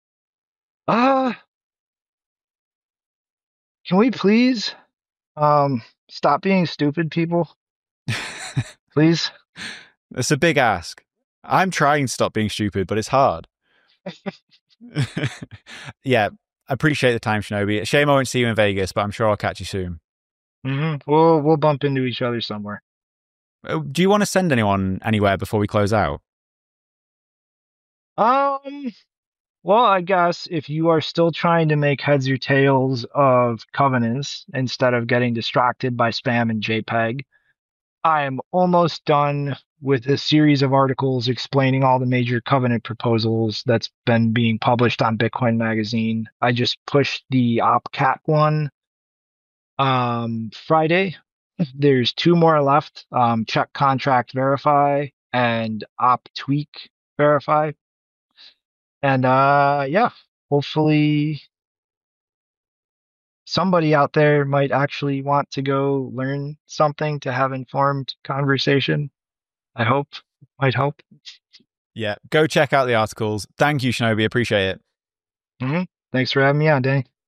Uh, can we please um, stop being stupid, people? Please? It's a big ask. I'm trying to stop being stupid, but it's hard. Yeah, I appreciate the time, Shinobi. Shame I won't see you in Vegas, but I'm sure I'll catch you soon. Mm-hmm. We'll we'll bump into each other somewhere. Do you want to send anyone anywhere before we close out? Um. Well, I guess if you are still trying to make heads or tails of covenants instead of getting distracted by spam and JPEG, I am almost done with a series of articles explaining all the major covenant proposals that's been being published on Bitcoin Magazine. I just pushed the OpCat one um, Friday, There's two more left. Um, check contract verify and op tweak verify. And uh, yeah, hopefully somebody out there might actually want to go learn something to have informed conversation. I hope. Might help. Yeah, go check out the articles. Thank you, Shinobi. Appreciate it. Mm-hmm. Thanks for having me on, Danny.